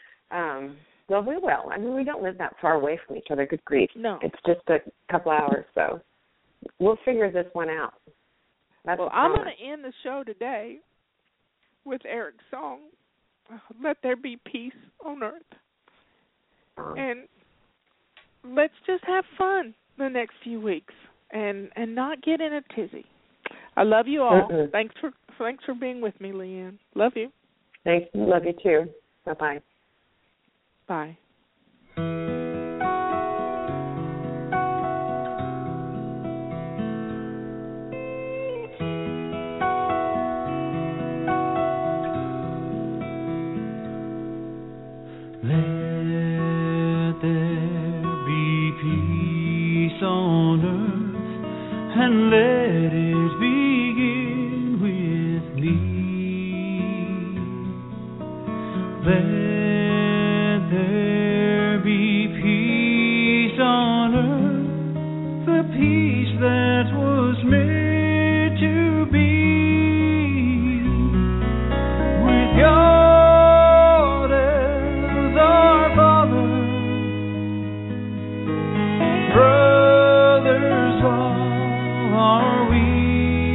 Well, we will. I mean, we don't live that far away from each other. Good grief. No. It's just a couple hours, so we'll figure this one out. Well, I'm going to end the show today with Eric's song, Let There Be Peace on Earth. And let's just have fun the next few weeks and not get in a tizzy. I love you all. Thanks for being with me, Leanne. Love you. Thanks. Love you, too. Bye-bye. Bye. Let there be peace on earth, and let it begin with me. Let there be peace on earth, the peace that was made to be with God as our Father, brothers all are we.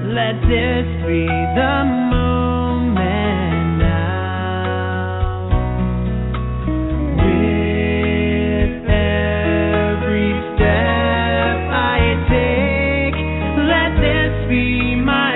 Let this be the moment now. With every step I take, let this be my